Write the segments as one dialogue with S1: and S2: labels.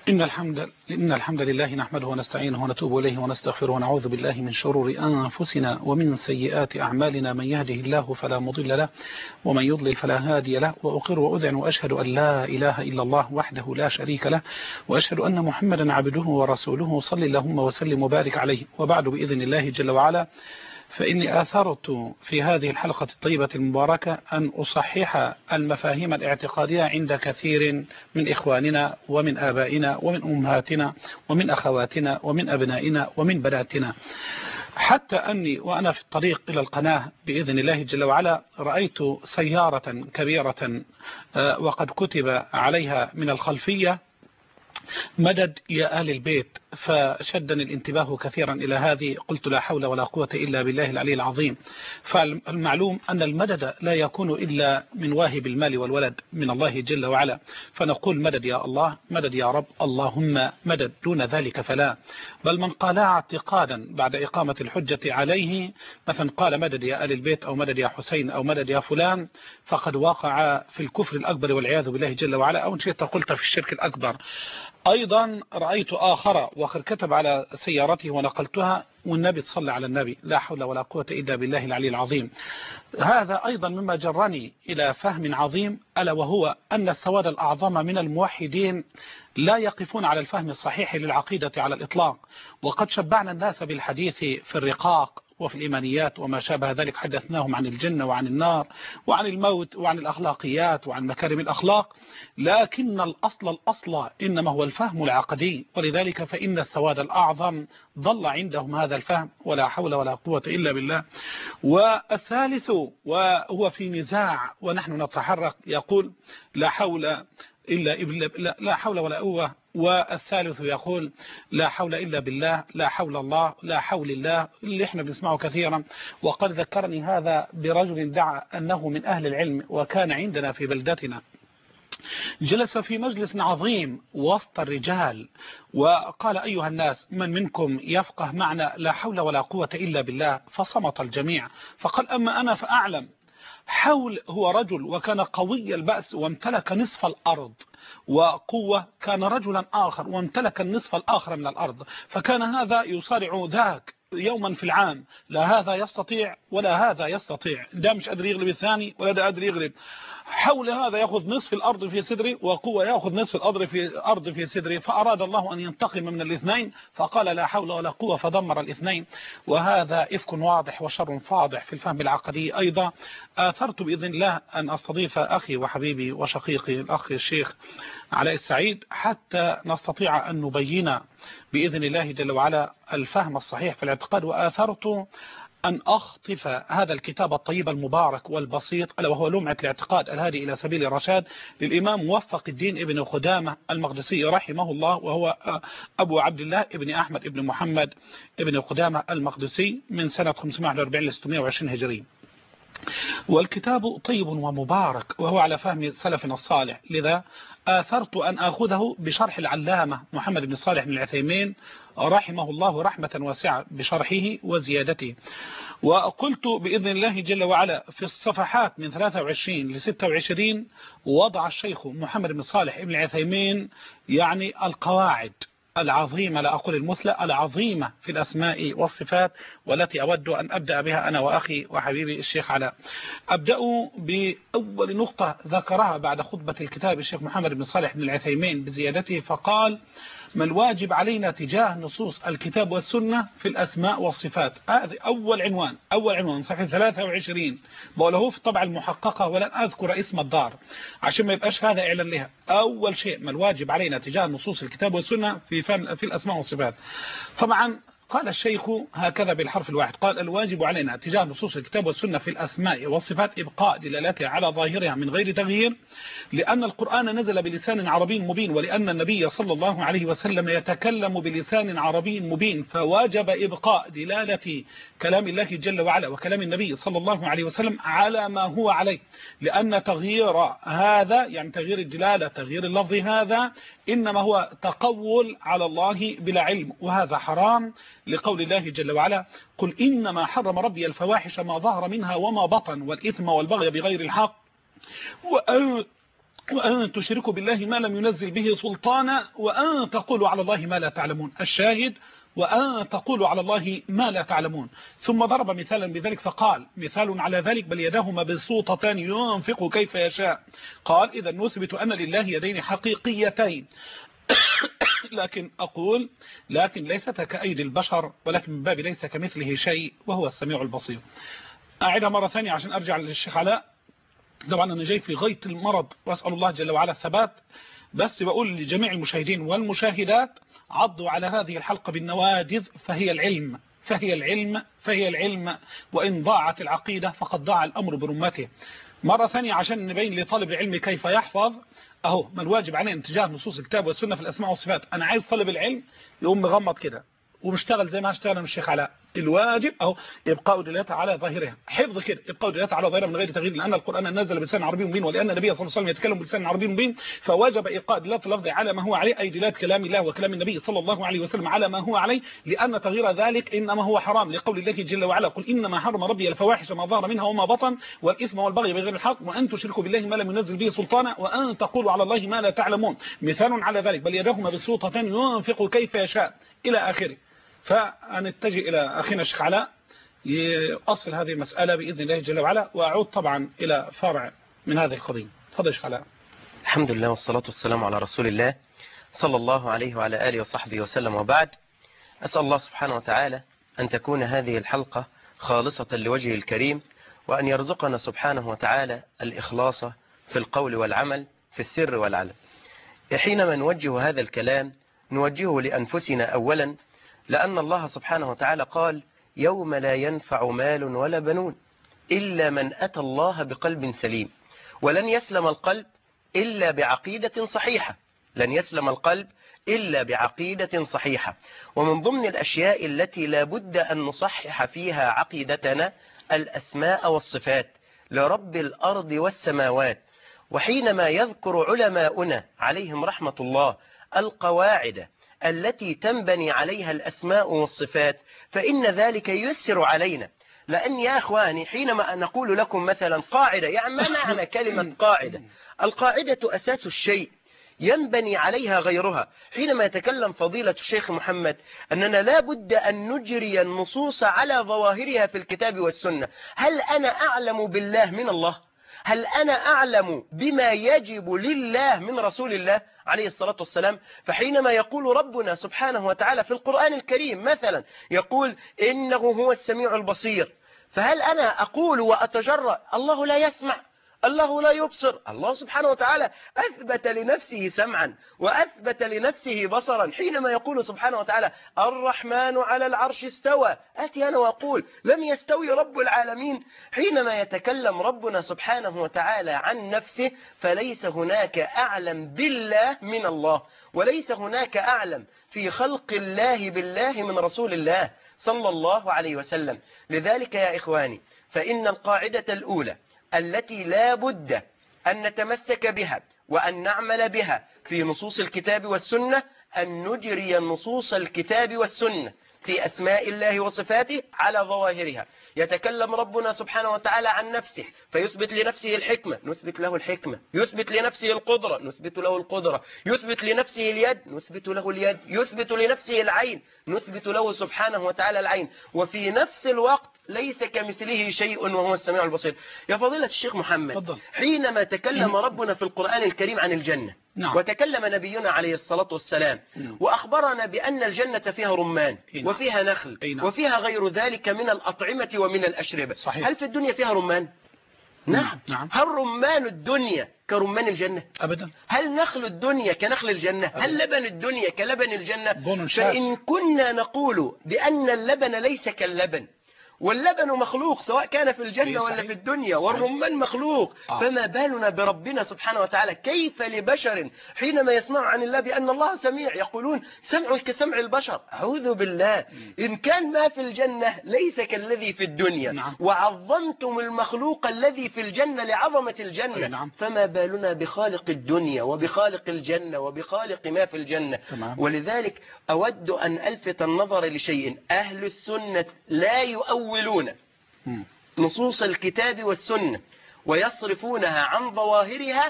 S1: إن الحمد لله نحمده ونستعينه ونتوب إليه ونستغفره ونعوذ بالله من شرور أنفسنا ومن سيئات أعمالنا. من يهده الله فلا مضل له ومن يضلل فلا هادي له، وأقر وأذعن وأشهد أن لا إله إلا الله وحده لا شريك له، وأشهد أن محمدا عبده ورسوله صلى اللهم وسلم وبارك عليه. وبعد، بإذن الله جل وعلا، فإني آثرت في هذه الحلقة الطيبة المباركة أن أصحح المفاهيم الاعتقادية عند كثير من إخواننا ومن آبائنا ومن أمهاتنا ومن أخواتنا ومن أبنائنا ومن بناتنا، حتى أني وأنا في الطريق إلى القناة بإذن الله جل وعلا رأيت سيارة كبيرة وقد كتب عليها من الخلفية مدد يا آل البيت، فشدني الانتباه كثيرا إلى هذه. قلت لا حول ولا قوة إلا بالله العلي العظيم. فالمعلوم أن المدد لا يكون إلا من واهب المال والولد من الله جل وعلا، فنقول مدد يا الله، مدد يا رب، اللهم مدد. دون ذلك فلا. بل من قالها اعتقادا بعد إقامة الحجة عليه، مثلا قال مدد يا آل البيت أو مدد يا حسين أو مدد يا فلان، فقد وقع في الكفر الأكبر والعياذ بالله جل وعلا، أو إن شئت قلت في الشرك الأكبر. أيضا رأيت آخر وقد كتب على سيارته ونقلتها والنبي تصلى على النبي، لا حول ولا قوة إلا بالله العلي العظيم. هذا أيضا مما جرني إلى فهم عظيم، ألا وهو أن السواد الأعظم من الموحدين لا يقفون على الفهم الصحيح للعقيدة على الإطلاق، وقد شبعنا الناس بالحديث في الرقاق وفي الإيمانيات وما شابه ذلك. حدثناهم عن الجنة وعن النار وعن الموت وعن الأخلاقيات وعن مكارم الأخلاق، لكن الأصل إنما هو الفهم العقدي، ولذلك فإن السواد الأعظم ضل عندهم هذا الفهم، ولا حول ولا قوة إلا بالله. والثالث وهو في نزاع ونحن نتحرك يقول لا حول لا حول ولا قوة، والثالث يقول لا حول إلا بالله، لا حول الله، لا حول الله، اللي احنا بنسمعه كثيرا. وقد ذكرني هذا برجل دعا أنه من أهل العلم وكان عندنا في بلدتنا، جلس في مجلس عظيم وسط الرجال وقال أيها الناس، من منكم يفقه معنى لا حول ولا قوة إلا بالله؟ فصمت الجميع. فقال أما أنا فأعلم. حول هو رجل وكان قوي البأس وامتلك نصف الأرض، وقوة كان رجلا آخر وامتلك النصف الآخر من الأرض، فكان هذا يصارع ذاك يوما في العام، لا هذا يستطيع ولا هذا يستطيع، ده مش قادر يغلب الثاني ولا ده قادر يغلب. حول هذا يأخذ نصف الأرض في صدره، وقوة يأخذ نصف الأرض في صدره، فأراد الله أن ينتقم من الاثنين فقال لا حول ولا قوة فدمر الاثنين. وهذا إفك واضح وشر فاضح في الفهم العقدي. أيضا آثرت بإذن الله أن أستضيف أخي وحبيبي وشقيقي الأخ الشيخ علاء السعيد حتى نستطيع أن نبين بإذن الله جل وعلا الفهم الصحيح في الاعتقاد. وآثرت أن أخطف هذا الكتاب الطيب المبارك والبسيط، ألا وهو لمعة الاعتقاد الهادي إلى سبيل الرشاد للإمام موفق الدين ابن قدامة المقدسي رحمه الله، وهو أبو عبد الله ابن أحمد ابن محمد ابن قدامة المقدسي من سنة 541 ل 620 هجري. والكتاب طيب ومبارك وهو على فهم سلفنا الصالح، لذا آثرت أن أخذه بشرح العلامة محمد بن صالح بن العثيمين رحمه الله رحمة واسعة بشرحه وزيادته. وقلت بإذن الله جل وعلا في الصفحات من 23 ل 26 وضع الشيخ محمد بن صالح بن العثيمين يعني القواعد العظيمة، لا أقول المثلى، العظيمة في الأسماء والصفات، والتي أود أن أبدأ بها أنا وأخي وحبيبي الشيخ علاء. أبدأ بأول نقطة ذكرها بعد خطبة الكتاب الشيخ محمد بن صالح بن العثيمين بزيادته، فقال ما الواجب علينا تجاه نصوص الكتاب والسنة في الأسماء والصفات. هذا أول عنوان صفحة 23 بقوله في الطبعة المحققة، ولن أذكر اسم الدار عشان ما يبقاش هذا إعلان لها. أول شيء ما الواجب علينا تجاه نصوص الكتاب والسنة في الأسماء والصفات. طبعا قال الشيخ هكذا بالحرف الواحد، قال الواجب علينا تجاه نصوص الكتاب والسنة في الأسماء والصفات إبقاء دلالتها على ظاهرها من غير تغيير، لأن القرآن نزل بلسان عربي مبين، ولأن النبي صلى الله عليه وسلم يتكلم بلسان عربي مبين، فواجب إبقاء دلالة كلام الله جل وعلا وكلام النبي صلى الله عليه وسلم على ما هو عليه، لأن تغيير هذا يعني تغيير الدلالة تغيير اللفظ هذا إنما هو تقول على الله بلا علم، وهذا حرام لقول الله جل وعلا قل إنما حرم ربي الفواحش ما ظهر منها وما بطن والإثم والبغي بغير الحق وأن تشركوا بالله ما لم ينزل به سلطانا وأن تقولوا على الله ما لا تعلمون. الشاهد وأن تقولوا على الله ما لا تعلمون. ثم ضرب مثالا بذلك فقال مثال على ذلك بل يداه مبسوطتان ينفق كيف يشاء. قال إذا نثبت أن لله يدين حقيقيتين لكن أقول لكن ليست كأيدي البشر ولكن من باب ليس كمثله شيء وهو السميع البصير. أعيدها مرة ثانية عشان أرجع للشيخ علاء. طبعا أنا جاي في غاية المرض وأسأل الله جل وعلا الثبات، بس بقول لجميع المشاهدين والمشاهدات عضوا على هذه الحلقة بالنواجذ فهي العلم وإن ضاعت العقيدة فقد ضاع الأمر برمته. مرة ثانية عشان نبين لطالب العلم كيف يحفظ. أهو ما الواجب علينا اتجاه نصوص الكتاب والسنة في الأسماء والصفات. أنا عايز طالب العلم يقوم مغمض كده ومشتغل زي ما اشتغل من الشيخ علاء. الواجب اهو ابقاء دلالتها على ظاهرها، حفظ كده ابقاء دلالتها على ظاهرها من غير تغيير، لان القران نزل بلسان عربي مبين ولان النبي صلى الله عليه وسلم يتكلم بلسان عربي مبين، فوجب ابقاء دلاله اللفظ على ما هو عليه، اي دلاله كلام الله وكلام النبي صلى الله عليه وسلم على ما هو عليه، لان تغيير ذلك انما هو حرام لقول الله جل وعلا قل انما حرم ربي الفواحش ما ظهر منها وما بطن والاثم والبغي بغير الحق وان تشركوا بالله ما لم ينزل به سلطانا وان تقولوا على الله ما لا تعلمون. مثال على ذلك بل يداه مبسوطتان ينفق كيف يشاء الى اخره. فنتجه إلى أخينا الشيخ علاء يؤصل هذه المسألة بإذن الله جل وعلا، وأعود طبعا إلى فرع من هذه القضية. تفضل الشيخ علاء.
S2: الحمد لله والصلاة والسلام على رسول الله صلى الله عليه وعلى آله وصحبه وسلم، وبعد. أسأل الله سبحانه وتعالى أن تكون هذه الحلقة خالصة لوجهه الكريم، وأن يرزقنا سبحانه وتعالى الإخلاص في القول والعمل في السر والعلن. حينما نوجه هذا الكلام نوجهه لأنفسنا أولا، لأن الله سبحانه وتعالى قال يوم لا ينفع مال ولا بنون إلا من أتى الله بقلب سليم، ولن يسلم القلب إلا بعقيدة صحيحة، لن يسلم القلب إلا بعقيدة صحيحة. ومن ضمن الأشياء التي لا بد أن نصحح فيها عقيدتنا الأسماء والصفات لرب الأرض والسماوات. وحينما يذكر علماؤنا عليهم رحمة الله القواعد التي تنبني عليها الأسماء والصفات فإن ذلك ييسر علينا. لأن يا أخواني حينما نقول لكم مثلا قاعدة، يعني ما معنى كلمة قاعدة؟ القاعدة أساس الشيء ينبني عليها غيرها. حينما يتكلم فضيلة الشيخ محمد أننا لا بد أن نجري النصوص على ظواهرها في الكتاب والسنة، هل أنا أعلم بالله من الله؟ هل أنا أعلم بما يجب لله من رسول الله عليه الصلاة والسلام؟ فحينما يقول ربنا سبحانه وتعالى في القرآن الكريم مثلا يقول إنه هو السميع البصير، فهل أنا أقول وأتجرأ الله لا يسمع، الله لا يبصر؟ الله سبحانه وتعالى أثبت لنفسه سمعا وأثبت لنفسه بصرا. حينما يقول سبحانه وتعالى الرحمن على العرش استوى، أتي أنا وأقول لم يستوي رب العالمين؟ حينما يتكلم ربنا سبحانه وتعالى عن نفسه فليس هناك أعلم بالله من الله، وليس هناك أعلم في خلق الله بالله من رسول الله صلى الله عليه وسلم. لذلك يا إخواني فإن القاعدة الأولى التي لا بد أن نتمسك بها وأن نعمل بها في نصوص الكتاب والسنة أن نجري نصوص الكتاب والسنة في أسماء الله وصفاته على ظواهرها. يتكلم ربنا سبحانه وتعالى عن نفسه فيثبت لنفسه الحكمة، نثبت له الحكمة. يثبت لنفسه القدرة، نثبت له القدرة. يثبت لنفسه اليد، نثبت له اليد. يثبت لنفسه العين، نثبت له سبحانه وتعالى العين. وفي نفس الوقت ليس كمثله شيء وهو السميع البصير. يا فضيلة الشيخ محمد، حينما تكلم ربنا في القرآن الكريم عن الجنة وتكلم نبينا عليه الصلاة والسلام وأخبرنا بأن الجنة فيها رمان وفيها نخل وفيها غير ذلك من الأطعمة ومن الأشربة. صحيح. هل في الدنيا فيها رمان؟ نعم. هل رمان الدنيا كرمان الجنة؟ أبدا. هل نخل الدنيا كنخل الجنة؟ أبداً. هل لبن الدنيا كلبن الجنة؟ فإن كنا نقول بأن اللبن ليس كاللبن واللبن مخلوق سواء كان في الجنة ولا في الدنيا والرمان مخلوق، فما بالنا بربنا سبحانه وتعالى؟ كيف لبشر حينما يسمع عن الله بأن الله سميع يقولون سمع كسمع البشر؟ أعوذ بالله. إن كان ما في الجنة ليس كالذي في الدنيا وعظمتم المخلوق الذي في الجنة لعظمة الجنة، فما بالنا بخالق الدنيا وبخالق الجنة وبخالق ما في الجنة؟ ولذلك أود أن ألفت النظر لشيء، أهل السنة لا يؤولون نصوص الكتاب والسنة ويصرفونها عن ظواهرها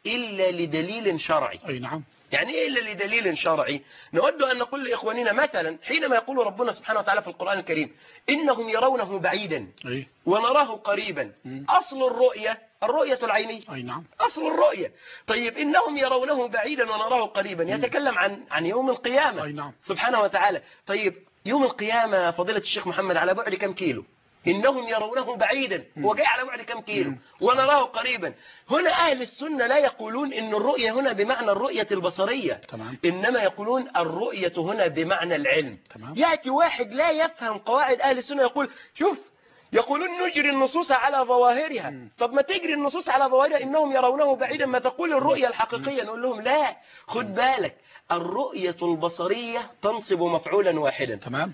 S2: إلا لدليل شرعي.
S1: أي نعم.
S2: يعني إيه إلا لدليل شرعي؟ نود أن نقول لإخواننا مثلا حينما يقول ربنا سبحانه وتعالى في القرآن الكريم إنهم يرونه بعيدا
S1: أي.
S2: ونراه قريبا. أصل الرؤية العينية.
S1: أي نعم.
S2: أصل الرؤية. طيب إنهم يرونه بعيدا ونراه قريبا يتكلم عن يوم القيامة.
S1: أي نعم.
S2: سبحانه وتعالى. طيب يوم القيامة فضيلة الشيخ محمد على بعد كم كيلو؟ إنهم يرونه بعيدا، هو جاي على بعد كم كيلو؟ ونراه قريبا. هنا أهل السنة لا يقولون إن الرؤية هنا بمعنى الرؤية البصرية.
S1: تمام.
S2: إنما يقولون الرؤية هنا بمعنى العلم.
S1: تمام.
S2: يأتي واحد لا يفهم قواعد أهل السنة يقول شوف يقولون نجري النصوص على ظواهرها. طب ما تجري النصوص على ظواهرها إنهم يرونه بعيدا، ما تقول الرؤية الحقيقية. نقول لهم لا، خد بالك الرؤية البصرية تنصب مفعولا واحدا.
S1: تمام.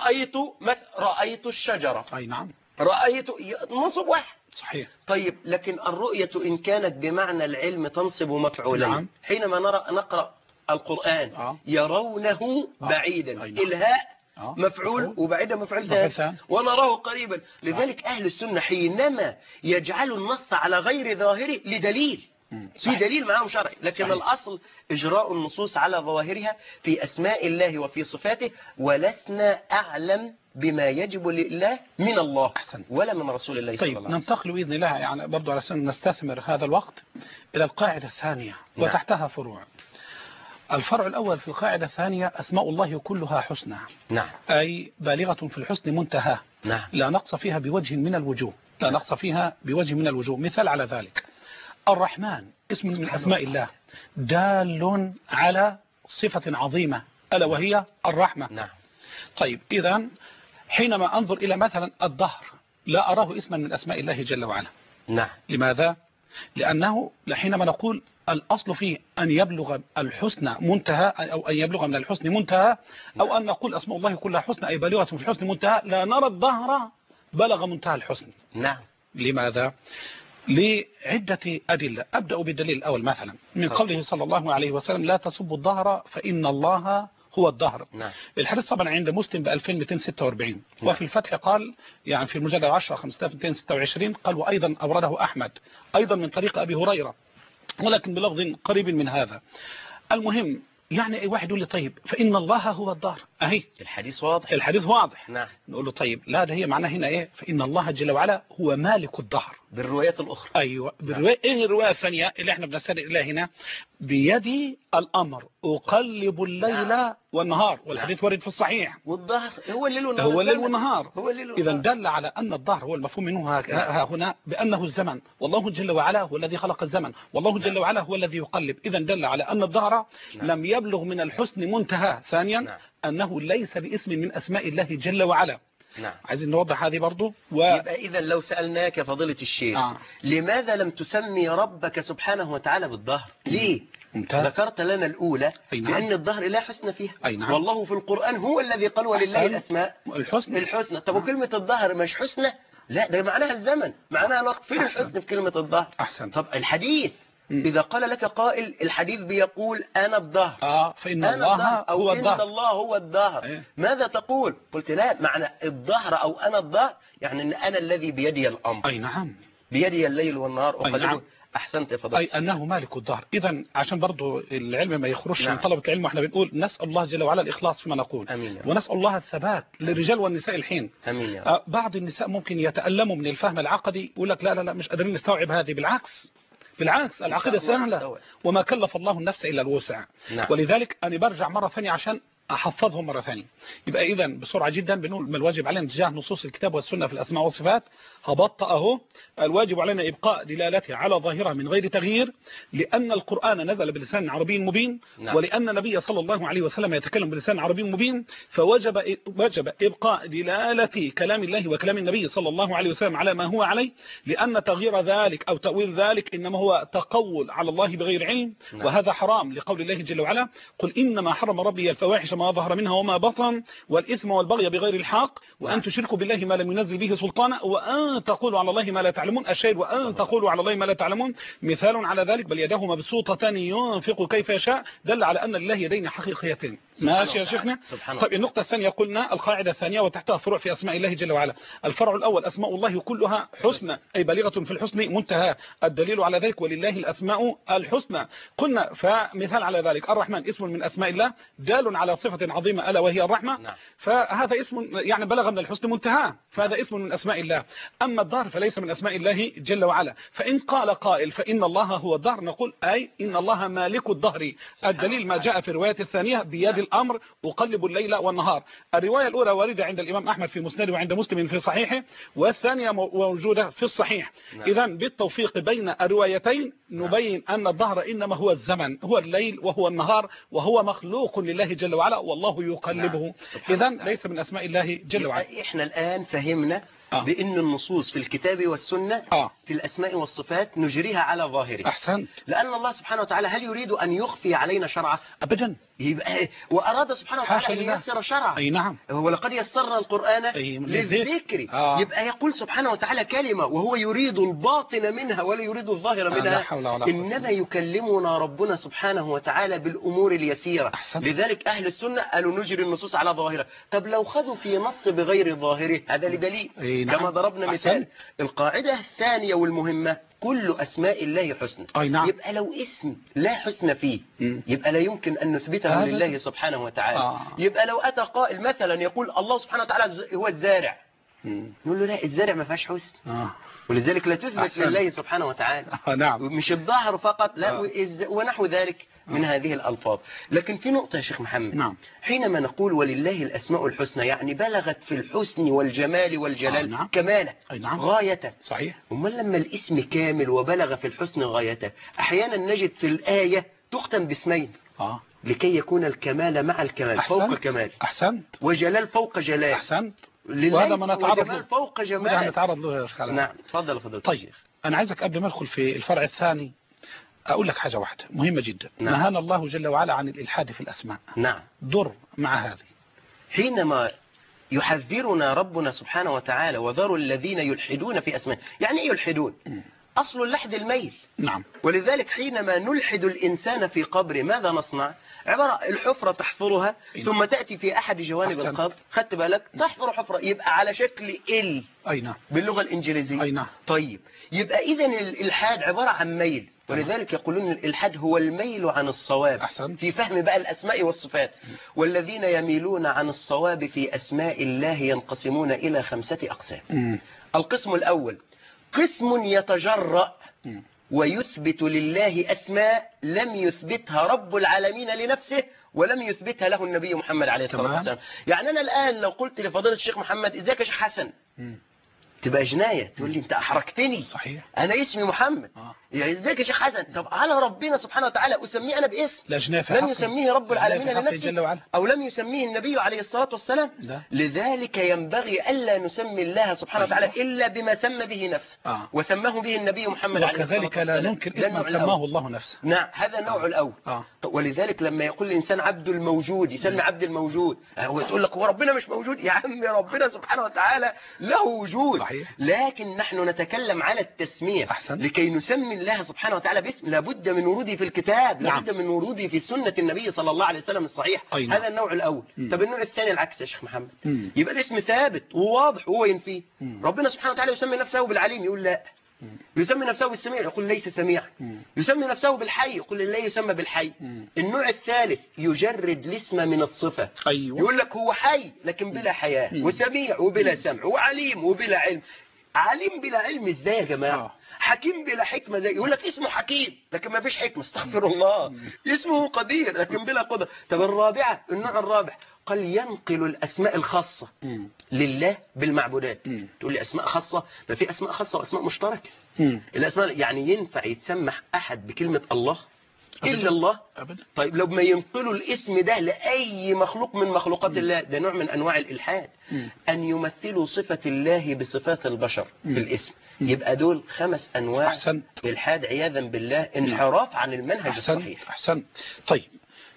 S2: رأيت الشجرة.
S1: أي نعم.
S2: رأيت نصب واحد.
S1: صحيح.
S2: طيب لكن الرؤية إن كانت بمعنى العلم تنصب مفعولين.
S1: نعم.
S2: حينما نقرأ القرآن يرونه بعيدا. الهاء مفعول وبعيدا مفعول ثاني ونراه قريبا. لذلك أهل السنة حينما يجعلوا النص على غير ظاهره لدليل، في دليل معهم شرعي، لكن صحيح. الأصل إجراء النصوص على ظواهرها في أسماء الله وفي صفاته، ولسنا أعلم بما يجب لله من الله
S1: أحسنت.
S2: ولا من رسول الله صلى الله عليه وسلم.
S1: ننتقل بإذن الله يعني برضو على أساس نستثمر هذا الوقت إلى القاعدة الثانية وتحتها فروع. الفرع الأول في القاعدة الثانية أسماء الله كلها حسنى.
S2: نعم.
S1: أي بالغة في الحسن منتهى.
S2: نعم.
S1: لا نقص فيها بوجه من الوجوه. لا نقص فيها بوجه من الوجوه. مثال على ذلك الرحمن اسم من أسماء الله دال على صفة عظيمة ألا وهي الرحمة.
S2: نعم.
S1: طيب إذن حينما أنظر إلى مثلا الدهر لا أراه اسما من أسماء الله جل وعلا.
S2: نعم.
S1: لماذا؟ لأنه حينما نقول الأصل فيه أن يبلغ الحسن منتهى أو أن يبلغ من الحسن منتهى أو أن نقول أسماء الله كلها حسنى أي بالغة في الحسن منتهى، لا نرى الدهر بلغ منتهى الحسن.
S2: نعم.
S1: لماذا؟ لعدة أدلة. أبدأ بالدليل الأول مثلا من قوله صلى الله عليه وسلم لا تسبوا الدهر فإن الله هو الدهر.
S2: نعم.
S1: الحديث طبعا عند مسلم ب 2246. نعم. وفي الفتح قال يعني في المجلد 10 5226 قال وأيضا أورده أحمد أيضا من طريق أبي هريرة ولكن بلفظ قريب من هذا. المهم يعني أي واحد يقول لي طيب فإن الله هو الدهر أهي
S2: الحديث واضح.
S1: الحديث واضح.
S2: نعم.
S1: نقول له طيب لا ده هي معناه هنا إيه؟ فإن الله جل وعلا هو مالك الدهر
S2: بالروايات الأخرى.
S1: أيوة بالرواية. إيه الرواية الثانية اللي احنا بنستند إليها هنا؟ بيدي الأمر أقلب الليل
S2: نعم.
S1: والنهار والحديث ورد في الصحيح.
S2: والظهر هو الليل والنهار.
S1: هو الليل والنهار. إذا
S2: والنهار.
S1: دل على أن الظهر هو المفهوم منه هنا بأنه الزمن، والله جل وعلا هو الذي خلق الزمن، والله جل وعلا هو الذي يقلب. إذا دل على أن الظهر لم يبلغ من الحسن منتهى. ثانيا أنه ليس باسم من أسماء الله جل وعلا.
S2: نعم.
S1: عايزين نوضح هذه برضو
S2: يبقى إذا لو سألناك فضيلة الشيخ لماذا لم تسمي ربك سبحانه وتعالى بالظهر؟ ليه؟
S1: ممتاز.
S2: ذكرت لنا الأولى بأن الظهر لا حسن فيها.
S1: نعم.
S2: والله في القرآن هو الذي قال ولله الأسماء الحسنى. طب وكلمة الظهر مش حسنى؟ لا ده معناها الزمن، معناها الوقت. فين الحسن في كلمة الظهر؟
S1: أحسن.
S2: طب الحديث إذا قال لك قائل الحديث بيقول أنا الظهر
S1: فإن الله هو الظهر.
S2: إن الله هو الظهر. ماذا تقول؟ قلت لا، معنى الظهر أو أنا الظهر يعني أن أنا الذي بيدي الأمر.
S1: أي نعم.
S2: بيدي الليل والنهار أقلبه. نعم. أحسنت يا فضيلة.
S1: أي أنه مالك الظهر. إذا عشان برضو العلم ما يخرجش من طلبة العلم وإحنا بنقول نسأل الله جل وعلا الإخلاص فيما نقول.
S2: أمين.
S1: ونسأل الله الثبات للرجال والنساء الحين.
S2: أمين يا
S1: بعض النساء ممكن يتألموا من الفهم العقدي يقول لك لا لا لا مش قادرين نستوعب هذه. بالعكس العقيدة سهلة وما كلف الله النفس إلا الوسع.
S2: نعم.
S1: ولذلك أنا برجع مرة ثانية عشان أحفظهم مرة ثانية. يبقى إذا بسرعة جدا بنقول ما الواجب علينا تجاه نصوص الكتاب والسنة في الأسماء والصفات. هبطأه الواجب علينا إبقاء دلالته على ظاهرة من غير تغيير لأن القرآن نزل بلسان عربي مبين. نعم. ولأن النبي صلى الله عليه وسلم يتكلم بلسان عربي مبين فوجب إبقاء دلالة كلام الله وكلام النبي صلى الله عليه وسلم على ما هو عليه لأن تغيير ذلك أو تأويل ذلك إنما هو تقول على الله بغير علم. نعم. وهذا حرام لقول الله جل وعلا قل إنما حرم ربي الفواحش ما ظهر منها وما بطن، والإثم والبغي بغير الحق، وأن تشركوا بالله ما لم ينزل به سلطانا، وأن تقولوا على الله ما لا تعلمون. الشاهد وأن تقولوا على الله ما لا تعلمون. مثال على ذلك: بل يداه مبسوطتان ينفق كيف يشاء، دل على أن لله يدين حقيقيتين. ماشي يا شيخنا. طيب النقطة الثانية قلنا القاعدة الثانية وتحتها فروع في أسماء الله جل وعلا. الفرع الأول: أسماء الله كلها حسنى، أي بالغة في الحسن منتهى. الدليل على ذلك: ولله الأسماء الحسنى. قلنا فمثال على ذلك: الرحمن اسم من أسماء الله دال على صفة عظيمة ألا وهي الرحمة. فهذا اسم يعني بلغ من الحسن منتهى، فهذا اسم من أسماء الله. أما الدهر فليس من أسماء الله جل وعلا. فإن قال قائل فإن الله هو الدهر، نقول أي إن الله مالك الدهر. الدليل ما جاء في الرواية الثانية: بيد الأمر أقلب الليل والنهار. الرواية الأولى واردة عند الإمام أحمد في مسنده وعند مسلم في صحيحه، والثانية موجودة في الصحيح. إذا بالتوفيق بين الروايتين نبين أن الدهر إنما هو الزمن، هو الليل وهو النهار، وهو مخلوق لله جل وعلا، والله يقلبه. إذا ليس من أسماء الله جل وعلا.
S2: إحنا الآن فهمنا بأن النصوص في الكتاب والسنة في الأسماء والصفات نجريها على ظاهره.
S1: أحسنت.
S2: لأن الله سبحانه وتعالى هل يريد أن يخفي علينا شرعه؟
S1: أبدا.
S2: يبقى وأراد سبحانه وتعالى أن ييسر شرعه.
S1: أي نعم.
S2: ولقد يسرنا القرآن للذكر. يبقى يقول سبحانه وتعالى كلمة وهو يريد الباطن منها ولا يريد الظاهر منها. إنما يكلمنا ربنا سبحانه وتعالى بالأمور اليسيرة.
S1: أحسنت.
S2: لذلك أهل السنة قالوا نجري النصوص على ظاهرها. طب لو خذوا في نص بغير ظاهره هذا لدليل.
S1: نعم.
S2: كما ضربنا مثال. القاعدة الثانية والمهمة: كل أسماء الله حسنى.
S1: نعم.
S2: يبقى لو اسم لا حسن فيه يبقى لا يمكن أن نثبته لله سبحانه وتعالى. يبقى لو أتى قائل مثلا يقول الله سبحانه وتعالى هو الزارع، نقول له لا، الزارع ما فيهاش حسن. ولذلك لا تثبت لله سبحانه وتعالى.
S1: نعم.
S2: مش الظاهر فقط، لا ونحو ذلك من هذه الألفاظ. لكن في نقطة يا شيخ محمد.
S1: نعم.
S2: حينما نقول ولله الأسماء الحسنى يعني بلغت في الحسن والجمال والجلال
S1: نعم.
S2: كمالا.
S1: نعم.
S2: غاية.
S1: صحيح.
S2: أمال لما الاسم كامل وبلغ في الحسن غايته أحيانا نجد في الآية تختم باسمين لكي يكون الكمال مع الكمال فوق كمال.
S1: أحسنت.
S2: وجلال فوق جلال.
S1: أحسنت.
S2: وهذا ما نتعرض له فوق جمال.
S1: نتعرض له يا شيخ.
S2: نعم. تفضل فضلت.
S1: طيب أنا عايزك قبل ما أدخل في الفرع الثاني أقول لك حاجة واحدة مهمة جدا.
S2: نعم.
S1: نهانا الله جل وعلا عن الإلحاد في الأسماء.
S2: نعم.
S1: ضر مع هذه.
S2: حينما يحذرنا ربنا سبحانه وتعالى: وذروا الذين يلحدون في أسماء. يعني إيه يلحدون؟ أصل اللحد الميل.
S1: نعم.
S2: ولذلك حينما نلحد الإنسان في قبره ماذا نصنع؟ عبارة الحفرة تحفرها ثم تأتي في أحد جوانب القبر، خدت بالك؟ تحفر حفرة يبقى على شكل ال.
S1: أي نعم.
S2: باللغة الإنجليزية.
S1: أي نعم.
S2: طيب يبقى إذن الإلحاد عبارة عن ميل، ولذلك يقولون الإلحاد هو الميل عن الصواب.
S1: أحسن.
S2: في فهم بقى الأسماء والصفات. والذين يميلون عن الصواب في أسماء الله ينقسمون إلى 5 أقسام. القسم الأول قسم يتجرأ ويثبت لله أسماء لم يثبتها رب العالمين لنفسه ولم يثبتها له النبي محمد عليه الصلاة والسلام. يعني أنا الآن لو قلت لفضيلة الشيخ محمد ازيك يا شيخ حسن تبقى جناية، تقول لي انت احرجتني.
S1: صحيح.
S2: انا اسمي محمد. يعني ازيك يا شيخ حسن. طب على ربنا سبحانه وتعالى اسميه انا باسم لم يسميه رب العالمين لنفسه او لم يسميه النبي عليه الصلاة والسلام. لذلك ينبغي الا نسمي الله سبحانه وتعالى الا بما سمى به نفسه وسماه به النبي محمد عليه الصلاة والسلام.
S1: وكذلك لا ننكر اسما سماه الله نفسه.
S2: نعم هذا النوع الاول. ولذلك لما يقول الانسان عبد الموجود يسمي عبد الموجود، وتقول لك هو ربنا مش موجود. يا عم ربنا سبحانه وتعالى له وجود.
S1: صحيح.
S2: لكن نحن نتكلم على التسمية.
S1: أحسن.
S2: لكي نسمي الله سبحانه وتعالى باسم لابد من وروده في الكتاب. لابد من وروده في سنة النبي صلى الله عليه وسلم الصحيح. هذا النوع الأول. طب النوع الثاني العكس يا شيخ محمد. يبقى الاسم ثابت وواضح وهو ينفيه. ربنا سبحانه وتعالى يسمي نفسه بالعليم، يقول لا. يسمي نفسه بالسميع، يقول ليس سميع. يسمي نفسه بالحي، يقول لا يسمى بالحي. النوع الثالث يجرد الاسم من الصفة.
S1: أيوة.
S2: يقول لك هو حي لكن بلا حياة، وسميع وبلا سمع، وعليم وبلا علم. عليم بلا علم ازاي يا جماعة؟ حكيم بلا حكمة زي يقول لك اسمه حكيم لكن ما فيش حكمة، استغفر الله. اسمه قدير لكن بلا قدر. طب الرابعة النوع الرابع قال ينقل الأسماء الخاصة لله بالمعبودات. تقول لي أسماء خاصة، ما في أسماء خاصة وأسماء مشتركة. الأسماء يعني ينفع يتسمح أحد بكلمة الله إلا الله؟ أبدا. طيب لو ما ينقلوا الاسم ده لأي مخلوق من مخلوقات الله، ده نوع من أنواع الإلحاد. أن يمثلوا صفة الله بصفات البشر في الاسم. يبقى دول 5 أنواع إلحاد عياذا بالله، انحراف عن المنهج الصحيح.
S1: أحسن. طيب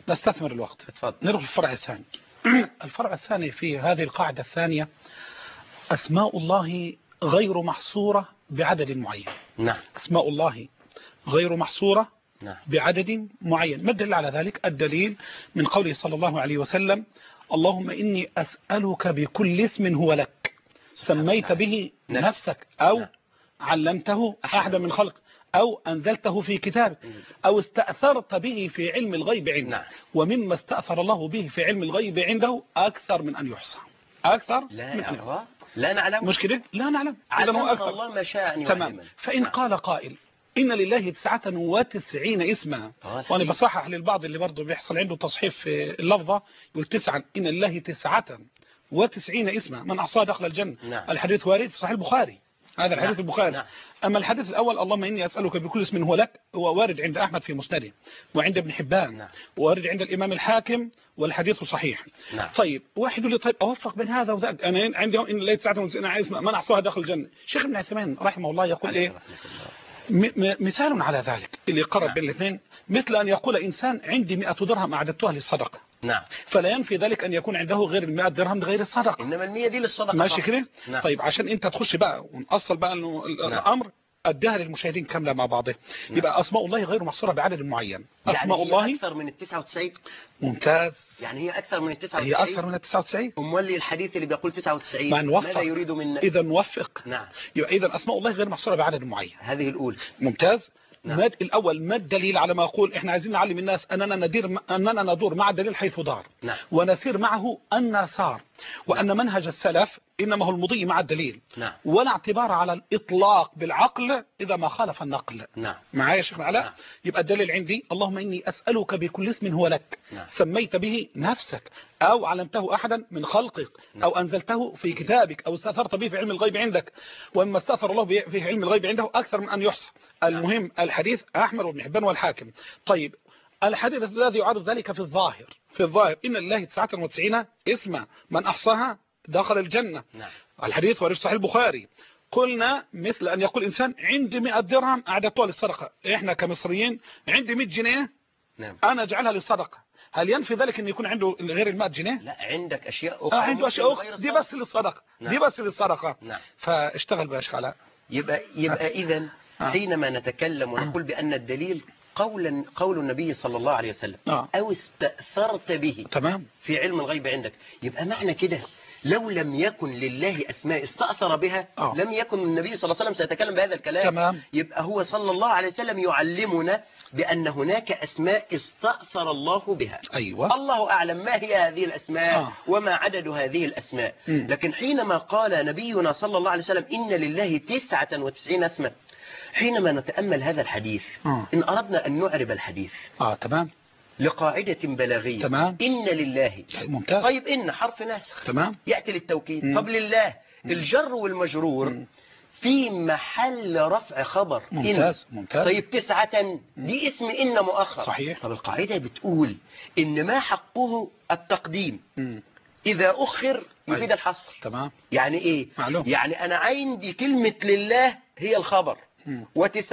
S1: نستثمر الوقت.
S2: اتفضل.
S1: نروح للفرع الثاني. الفرع الثاني في هذه القاعدة الثانية: أسماء الله غير محصورة بعدد معين.
S2: نعم.
S1: أسماء الله غير محصورة
S2: نعم.
S1: بعدد معين. ما الدليل على ذلك؟ الدليل من قوله صلى الله عليه وسلم: اللهم إني أسألك بكل اسم هو لك سميت به نفسك أو علمته أحدا من خلق أو أنزلته في كتابك أو استأثرت به في علم الغيب عنده. ومما استأثر الله به في علم الغيب عنده أكثر من أن يحصى. أكثر
S2: لا من أن يحصى. لا نعلم.
S1: مشكلة لا نعلم.
S2: علمنا الله ما شاء أن
S1: تمام. فإن قال قائل إن لله 99 اسما، وأنا بصحح للبعض اللي برضه بيحصل عنده تصحيف في اللفظة يقول 9، إن لله 99 اسما من أحصاها دخل الجنة. الحديث وارد في صحيح البخاري، هذا الحديث البخاري. أما الحديث الأول اللهم إني أسألك بكل اسم هو لك، هو وارد عند أحمد في مسنده وعند ابن حبان ووارد عند الإمام الحاكم والحديث صحيح. طيب واحد يقول لي طيب أوفق بين هذا وذاك، أنا عندي إن لله 99 اسما من أحصاها دخل الجنة. شيخ ابن عثيمين رحمه الله يقول إيه؟ مثال على ذلك اللي قرب بين الاثنين، مثل أن يقول إنسان عندي 100 درهم أعددتها للصدقة. فلا ينفي ذلك أن يكون عنده غير 100 درهم لغير الصدقة،
S2: إنما 100 دي للصدقة.
S1: ماشي كده؟ طيب عشان أنت تخش بقى ونأصل بقى أنه الأمر أداها للمشاهدين كاملة مع بعضه. يبقى أسماء الله غير محصورة بعدد معين. أسماء
S2: يعني
S1: الله
S2: أكثر من 99.
S1: ممتاز.
S2: يعني هي أكثر من 99.
S1: هي أكثر من 99.
S2: أمال الحديث اللي بيقول 99
S1: ماذا
S2: يريد منا؟
S1: إذا نوفق.
S2: نعم.
S1: يبقى إذا أسماء الله غير محصورة بعدد معين.
S2: هذه الأولى.
S1: ممتاز. الأول ما الدليل على ما أقول إحنا عايزين نعلم الناس أننا ندور مع الدليل حيث دار. ونسير معه أن سار، وأن منهج السلف إنما هو المضي مع الدليل. ولا اعتبار على الإطلاق بالعقل إذا ما خالف النقل. معايا يا شيخ علاء؟ يبقى الدليل عندي اللهم إني أسألك بكل اسم هو لك سميت به نفسك أو علمته أحدا من خلقك أو أنزلته في كتابك أو استأثرت به في علم الغيب عندك، وإما استأثر الله في علم الغيب عنده أكثر من أن يحصى. المهم الحديث أحمد وابن حبان والحاكم. طيب الحديث الذي يعرض ذلك في الظاهر إن لله 99 اسما من أحصاها دخل الجنة. الحديث ورد صحيح البخاري. قلنا مثل أن يقول إنسان عندي 100 درهم أعددتها للصدقة. إحنا كمصريين عندي 100 جنيه أنا أجعلها للصدقة. هل ينفي ذلك أن يكون عنده غير ال100 جنيه؟
S2: لا، عندك أشياء أخرى.
S1: عنده أشياء أخرى دي بس للصدقة. دي بس للصدقة. فاشتغل بقى يا شيخ علاء.
S2: يبقى إذن حينما نتكلم ونقول بأن الدليل قول النبي صلى الله عليه وسلم أو استأثرت به
S1: تمام
S2: في علم الغيب عندك، يبقى معنى كده لو لم يكن لله أسماء استأثر بها لم يكن النبي صلى الله عليه وسلم سيتكلم بهذا الكلام.
S1: تمام.
S2: يبقى هو صلى الله عليه وسلم يعلمنا بأن هناك أسماء استأثر الله بها.
S1: أيوة.
S2: الله أعلم ما هي هذه الأسماء وما عدد هذه الأسماء. لكن حينما قال نبينا صلى الله عليه وسلم إن لله 99 اسما، حينما نتأمل هذا الحديث إن أردنا أن نعرب الحديث
S1: تمام
S2: لقاعدة بلاغية.
S1: تمام.
S2: إن لله.
S1: ممتاز.
S2: طيب إن حرف ناسخ.
S1: تمام.
S2: يأتي للتوكيد. طب لله الجر والمجرور في محل رفع خبر.
S1: ممتاز. ممتاز.
S2: طيب 9 دي اسم إن مؤخر.
S1: صحيح.
S2: طب القاعدة بتقول إن ما حقه التقديم إذا أخر يفيد الحصر.
S1: تمام.
S2: يعني إيه؟
S1: معلوم.
S2: يعني أنا عندي كلمة لله هي الخبر و9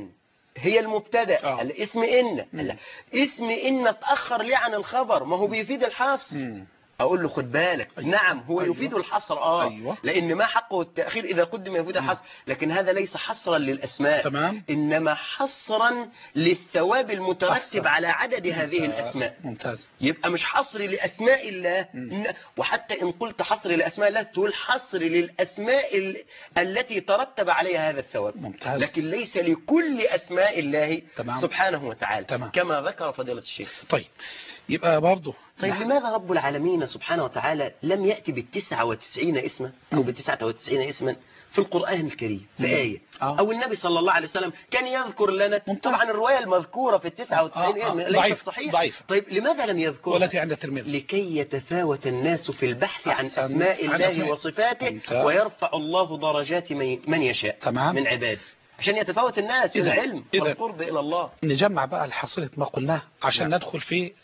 S2: هي المبتدا. الاسم إن اسم إن تأخر ليه عن الخبر؟ ما هو بيفيد الحصر. أقول له خد بالك. نعم هو يفيد الحصر لأن ما حقه التأخير إذا قدم يفيد الحصر، لكن هذا ليس حصرا للأسماء.
S1: تمام.
S2: إنما حصرا للثواب المترتب على عدد هذه الأسماء.
S1: ممتاز.
S2: يبقى مش حصر لأسماء الله. وحتى إن قلت حصر لأسماء الله تقول حصر للأسماء التي ترتب عليها هذا الثواب.
S1: ممتاز.
S2: لكن ليس لكل أسماء الله
S1: تمام.
S2: سبحانه وتعالى.
S1: تمام.
S2: كما ذكر فضيلة الشيخ.
S1: طيب يبقى برضه
S2: طيب لماذا رب العالمين سبحانه وتعالى لم يأتي بال99 اسما أو بال99 اسما في القرآن الكريم في آية أو النبي صلى الله عليه وسلم كان يذكر لنا؟ طبعا الرواية المذكورة في ال99 ليست صحيحة.
S1: ضعيف.
S2: طيب لماذا لم يذكر؟
S1: والتي عند الترمذي
S2: لكي يتفاوت الناس في البحث عن أسماء الله وصفاته ويرفع الله درجات من يشاء.
S1: تمام.
S2: من عباده، عشان يتفاوت الناس في العلم والقرب إلى الله.
S1: نجمع بقى الحصيلة ما قلناه عشان ندخل في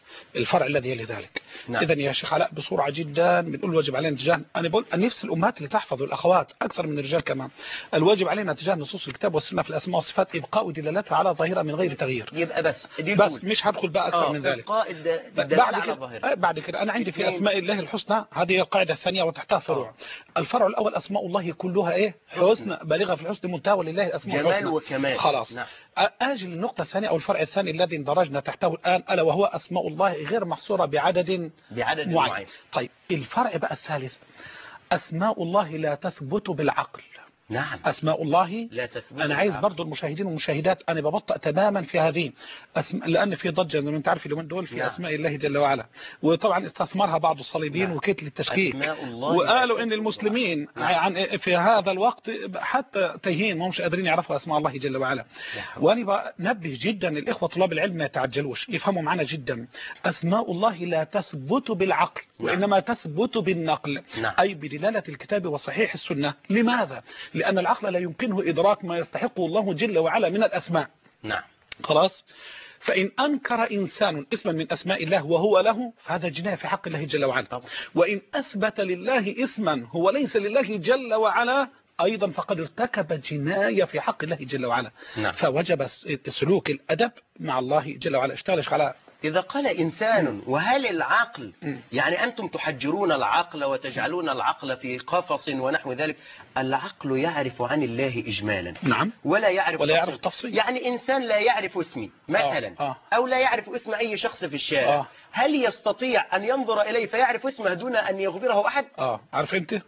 S1: الفرع الذي يلي ذلك.
S2: نعم.
S1: إذا يا شيخ علاء بسرعة جدا بنقول الواجب علينا تجاه، أنا بقول نفس الأمهات اللي تحفظ الأخوات أكثر من الرجال كمان، الواجب علينا تجاه نصوص الكتاب والسنة في الأسماء والصفات إبقاء دلالتها على ظاهرها من غير تغيير.
S2: يبقى بس دي
S1: بس مش هدخل بقى أكثر من ذلك.
S2: إبقاء الدلالة على ظاهرها.
S1: بعد كده أنا عندي في
S2: اثنين.
S1: أسماء الله الحسنى، هذه القاعدة الثانية وتحتها فروع. الفرع الأول أسماء الله كلها إيه؟ حسنى بالغة في الحسن منتهى، ولله الأسماء
S2: جمال
S1: الحسنى.
S2: وكمال.
S1: خلاص.
S2: نعم.
S1: أجي للنقطة الثانية أو الفرع الثاني الذي اندرجنا تحته الآن، ألا وهو أسماء الله غير محصورة بعدد معين. طيب الفرع بقى الثالث، أسماء الله لا تثبت بالعقل.
S2: نعم.
S1: أسماء الله
S2: لا تثبت.
S1: أنا عايز برضو المشاهدين والمشاهدات، أنا ببطأ تماما في هذه لأن في ضجة زي ما أنت عارف اليومين دول في أسماء الله جل وعلا، وطبعا استثمرها بعض الصليبيين وكيت للتشكيك، وقالوا إن المسلمين عن في هذا الوقت حتى تايهين ما همش قادرين يعرفوا أسماء الله جل وعلا. وأنا بنبه جدا الإخوة طلاب العلم ما يتعجلوش، يفهموا معنا جدا. أسماء الله لا تثبت بالعقل وإنما تثبت بالنقل، أي بدلالة الكتاب وصحيح السنة. لماذا؟ لأن العقل لا يمكنه إدراك ما يستحقه الله جل وعلا من الأسماء.
S2: نعم.
S1: خلاص. فإن أنكر إنسان اسما من أسماء الله وهو له فهذا جناية في حق الله جل وعلا. وإن أثبت لله اسما هو ليس لله جل وعلا أيضا فقد ارتكب جناية في حق الله جل وعلا.
S2: نعم.
S1: فوجب سلوك الأدب مع الله جل وعلا. اشتغلش على
S2: إذا قال إنسان وهل العقل، يعني أنتم تحجرون العقل وتجعلون العقل في قفص ونحو ذلك. العقل يعرف عن الله إجمالا.
S1: نعم.
S2: ولا يعرف
S1: تفصيل.
S2: يعني إنسان لا يعرف اسمي مثلا أو لا يعرف اسم أي شخص في الشارع، هل يستطيع أن ينظر إليه فيعرف اسمه دون أن يخبره أحد؟
S1: عارف أنت؟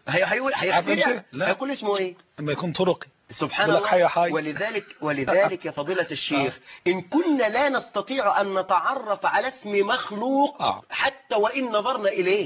S2: هيقول اسمه إيه؟
S1: لما يكون طرقي.
S2: سبحان الله. ولذلك يا فضيلة الشيخ إن كنا لا نستطيع أن نتعرف على اسم مخلوق حتى وإن نظرنا إليه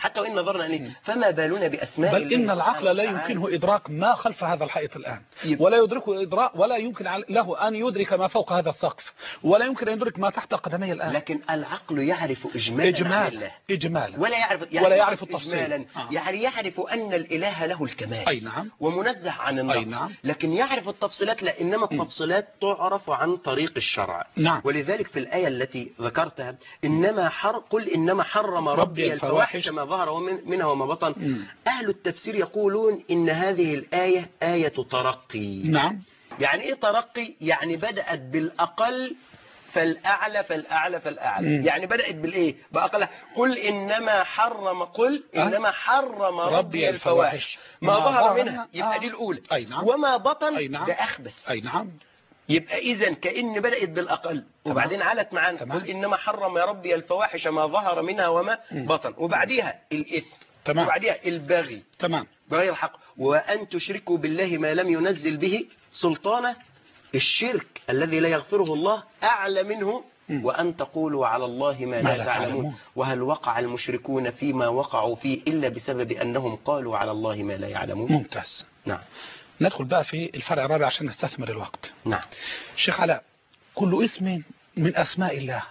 S2: فما بالنا بأسماء
S1: بل إن العقل لا يمكنه إدراك ما خلف هذا الحائط الآن، ولا يدركه إدراك، ولا يمكن له أن يدرك ما فوق هذا السقف، ولا يمكن أن يدرك ما تحت قدمي الآن.
S2: لكن العقل يعرف إجمالا
S1: ولا يعرف
S2: التفصيل. يعني يعرف أن الإله له الكمال.
S1: أي نعم.
S2: ومنزه عن النقص.
S1: أي نعم.
S2: لكن يعرف التفصيلات، لا إنما التفصيلات تعرف عن طريق الشرع.
S1: نعم.
S2: ولذلك في الآية التي ذكرتها قل إنما حرم ربي الفواحش ما ظهر منها وما بطن. أهل التفسير يقولون إن هذه الآية آية ترقي.
S1: نعم.
S2: يعني إيه ترقي؟ يعني بدأت بالأقل فالأعلى فالأعلى فالأعلى. يعني بدأت بالإيه؟ بأقل. قل إنما حرم ربي الفواحش ما ظهر منها، يبقى دي الأولى.
S1: أي نعم.
S2: وما بطن.
S1: أي نعم.
S2: ده أخبث.
S1: أي نعم.
S2: يبقى إذن كأن بدأت بالأقل وبعدين علت معانا. قل إنما حرم ربي الفواحش ما ظهر منها وما بطن، وبعديها الإثم.
S1: تمام.
S2: وبعديها البغي.
S1: تمام.
S2: بغير الحق، وأن تشركوا بالله ما لم ينزل به سلطانه. الشرك الذي لا يغفره الله أعلى منه. وأن تقولوا على الله ما لا تعلمون. وهل وقع المشركون فيما وقعوا فيه إلا بسبب أنهم قالوا على الله ما لا يعلمون.
S1: ممتاز.
S2: نعم.
S1: ندخل بقى في الفرع الرابع عشان نستثمر الوقت.
S2: نعم.
S1: شيخ علاء، كل اسم من أسماء الله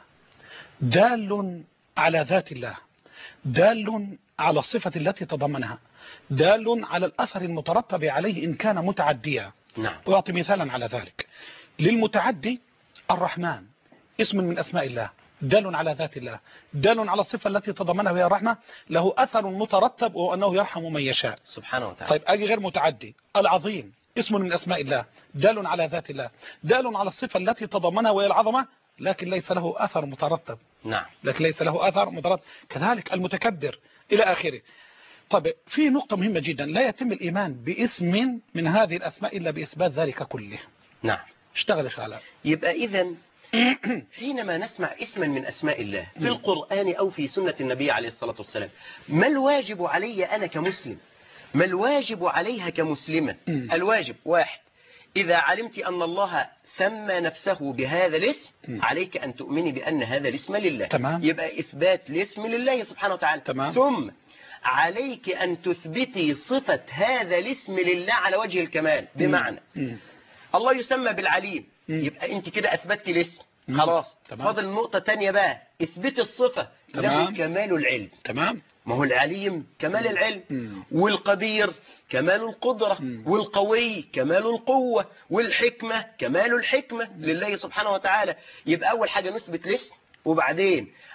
S1: دال على ذات الله، دال على الصفة التي تضمنها، دال على الأثر المترتب عليه إن كان متعديا.
S2: نعم.
S1: وأعطي مثالا على ذلك. للمتعدي الرحمن اسم من أسماء الله دال على ذات الله، دال على الصفة التي تضمنها وهي الرحمة، له أثر مترتب وأنه يرحم من يشاء
S2: سبحانه وتعالى.
S1: طيب أجي غير متعدي العظيم اسم من أسماء الله دال على ذات الله، دال على الصفة التي تضمنها وهي العظمة، لكن ليس له أثر مترتب.
S2: نعم.
S1: لكن ليس له أثر مترتب. كذلك المتكبر إلى آخره. طيب في نقطة مهمة جدا، لا يتم الإيمان باسم من هذه الأسماء إلا بإثبات ذلك كله.
S2: نعم.
S1: اشتغل يا شعلاء.
S2: يبقى إذن حينما نسمع اسما من أسماء الله في القرآن أو في سنة النبي عليه الصلاة والسلام، ما الواجب علي أنا كمسلم؟ ما الواجب عليها كمسلمة؟ الواجب واحد، إذا علمت أن الله سمى نفسه بهذا الاسم عليك أن تؤمني بأن هذا الاسم لله.
S1: تمام.
S2: يبقى إثبات الاسم لله سبحانه وتعالى.
S1: تمام.
S2: ثم عليك أن تثبتي صفة هذا الاسم لله على وجه الكمال. بمعنى الله يسمى بالعليم، يبقى أنت كده أثبتي الاسم. خلاص. فاضل النقطة الثانية بقى، اثبت الصفة. له كمال العلم.
S1: تمام.
S2: ما هو العليم كمال العلم، والقدير كمال القدرة، والقوي كمال القوة، والحكمة كمال الحكمة لله سبحانه وتعالى. يبقى أول حاجة نثبت الاسم، وبعدين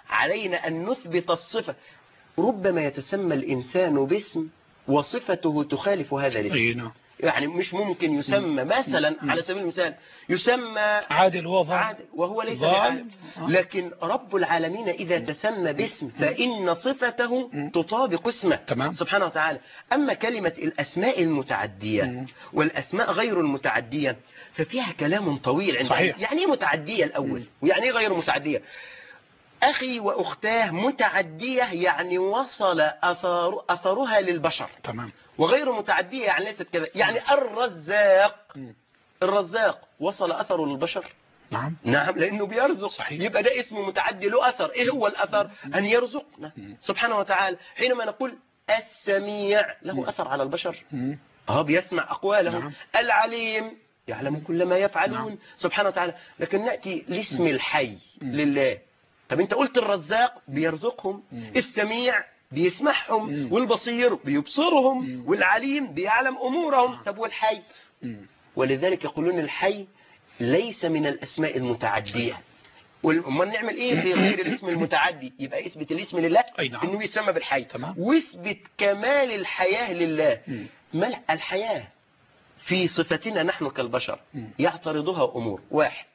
S2: علينا أن نثبت الصفة. ربما يتسمى الإنسان باسم وصفته تخالف هذا الاسم. يعني مش ممكن يسمى مثلا على سبيل المثال يسمى
S1: عادل
S2: وهو ليس بعادل، لكن رب العالمين إذا تسمى باسم فإن صفته تطابق اسمه سبحانه وتعالى. أما كلمة الأسماء المتعدية والأسماء غير المتعدية ففيها كلام طويل عندنا. يعني ايه متعدية الأول ويعني ايه غير متعدية؟ أخي وأختاه متعدية يعني وصل أثرها للبشر، وغير متعدية يعني ليست كذا. يعني الرزاق وصل أثره للبشر؟ نعم لأنه بيرزق. يبقى ده اسمه متعدي له أثر. إيه هو الأثر؟ أن يرزقنا سبحانه وتعالى. حينما نقول السميع له أثر على البشر، بيسمع أقوالهم. العليم يعلم كل ما يفعلون سبحانه وتعالى. لكن نأتي لاسم الحي لله. طب انت قلت الرزاق بيرزقهم، السميع بيسمعهم، والبصير بيبصرهم، والعليم بيعلم أمورهم. طب والحي؟ ولذلك يقولون الحي ليس من الأسماء المتعدية. وما نعمل ايه في غير الاسم المتعدي؟ يبقى اثبت الاسم لله انه يسمى بالحي، واثبت كمال الحياة لله. الحياة في صفتنا نحن كالبشر يعترضها أمور. واحد،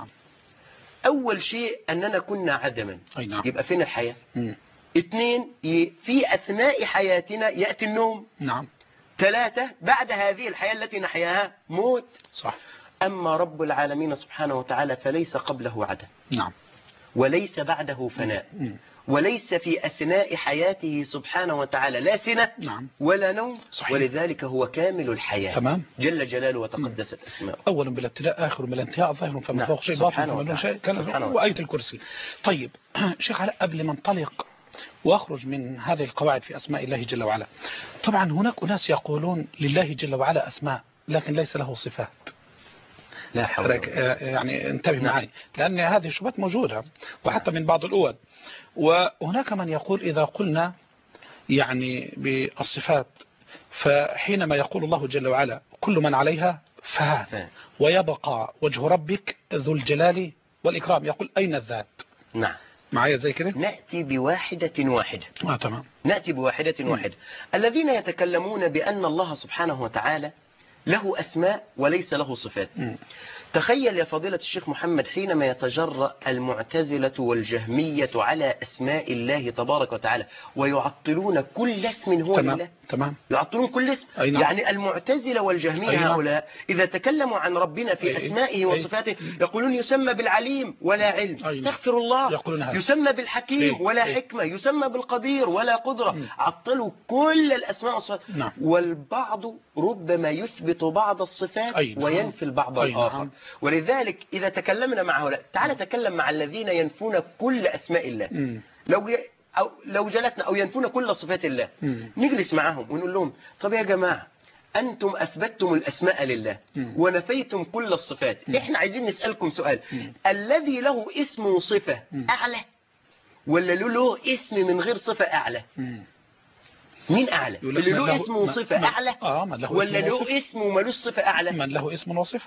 S2: أول شيء أننا كنا عدما، يبقى فين الحياة؟ اثنين، في أثناء حياتنا يأتي النوم. ثلاثة، بعد هذه الحياة التي نحياها موت. أما رب العالمين سبحانه وتعالى فليس قبله عدم، وليس بعده فناء، وليس في أثناء حياته سبحانه وتعالى لا سنة ولا نوم. ولذلك هو كامل الحياة جل جلاله وتقدست أسماؤه.
S1: أول بالابتداء آخر بالانتهاء ظاهر فما فوق شيء باطن فما دون شيء وآية الكرسي. طيب شيخ علاء، قبل ما ننطلق وأخرج من هذه القواعد في أسماء الله جل وعلا، طبعا هناك أناس يقولون لله جل وعلا أسماء لكن ليس له صفات.
S2: لا حول.
S1: يعني انتبه معي لأن هذه الشبهات موجودة وحتى من بعض الأول. وهناك من يقول إذا قلنا يعني بالصفات فحينما يقول الله جل وعلا كل من عليها فان ويبقى وجه ربك ذو الجلال والإكرام، يقول أين الذات؟ معايا زي كده؟
S2: نأتي بواحدة واحدة.
S1: تمام.
S2: نأتي بواحدة واحدة. الذين يتكلمون بأن الله سبحانه وتعالى له أسماء وليس له صفات. تخيل يا فضيلة الشيخ محمد حينما يتجرأ المعتزلة والجهمية على أسماء الله تبارك وتعالى ويعطلون كل اسم هو لله. يعطلون كل اسم. يعني المعتزلة والجهمية هؤلاء إذا تكلموا عن ربنا في أسمائه وصفاته يقولون يسمى بالعليم ولا علم. استغفر الله. يسمى بالحكيم ولا حكمة. يسمى بالقدير ولا قدرة. عطلوا كل الأسماء والصفات. والبعض ربما يثبت بعض الصفات وينفي البعض الآخر. ولذلك إذا تكلمنا مع هؤلاء تعال تكلم مع الذين ينفون كل أسماء الله. لو جلسنا أو ينفون كل صفات الله نجلس معهم ونقول لهم طب يا جماعة أنتم أثبتتم الأسماء لله ونفيتم كل الصفات. إحنا عايزين نسألكم سؤال. الذي له اسم وصفة أعلى ولا له اسم من غير صفة أعلى؟ مين أعلى؟ اللي له اسم وصفة أعلى ولا له اسم ومالوش صفة أعلى؟
S1: من له اسم وصفة.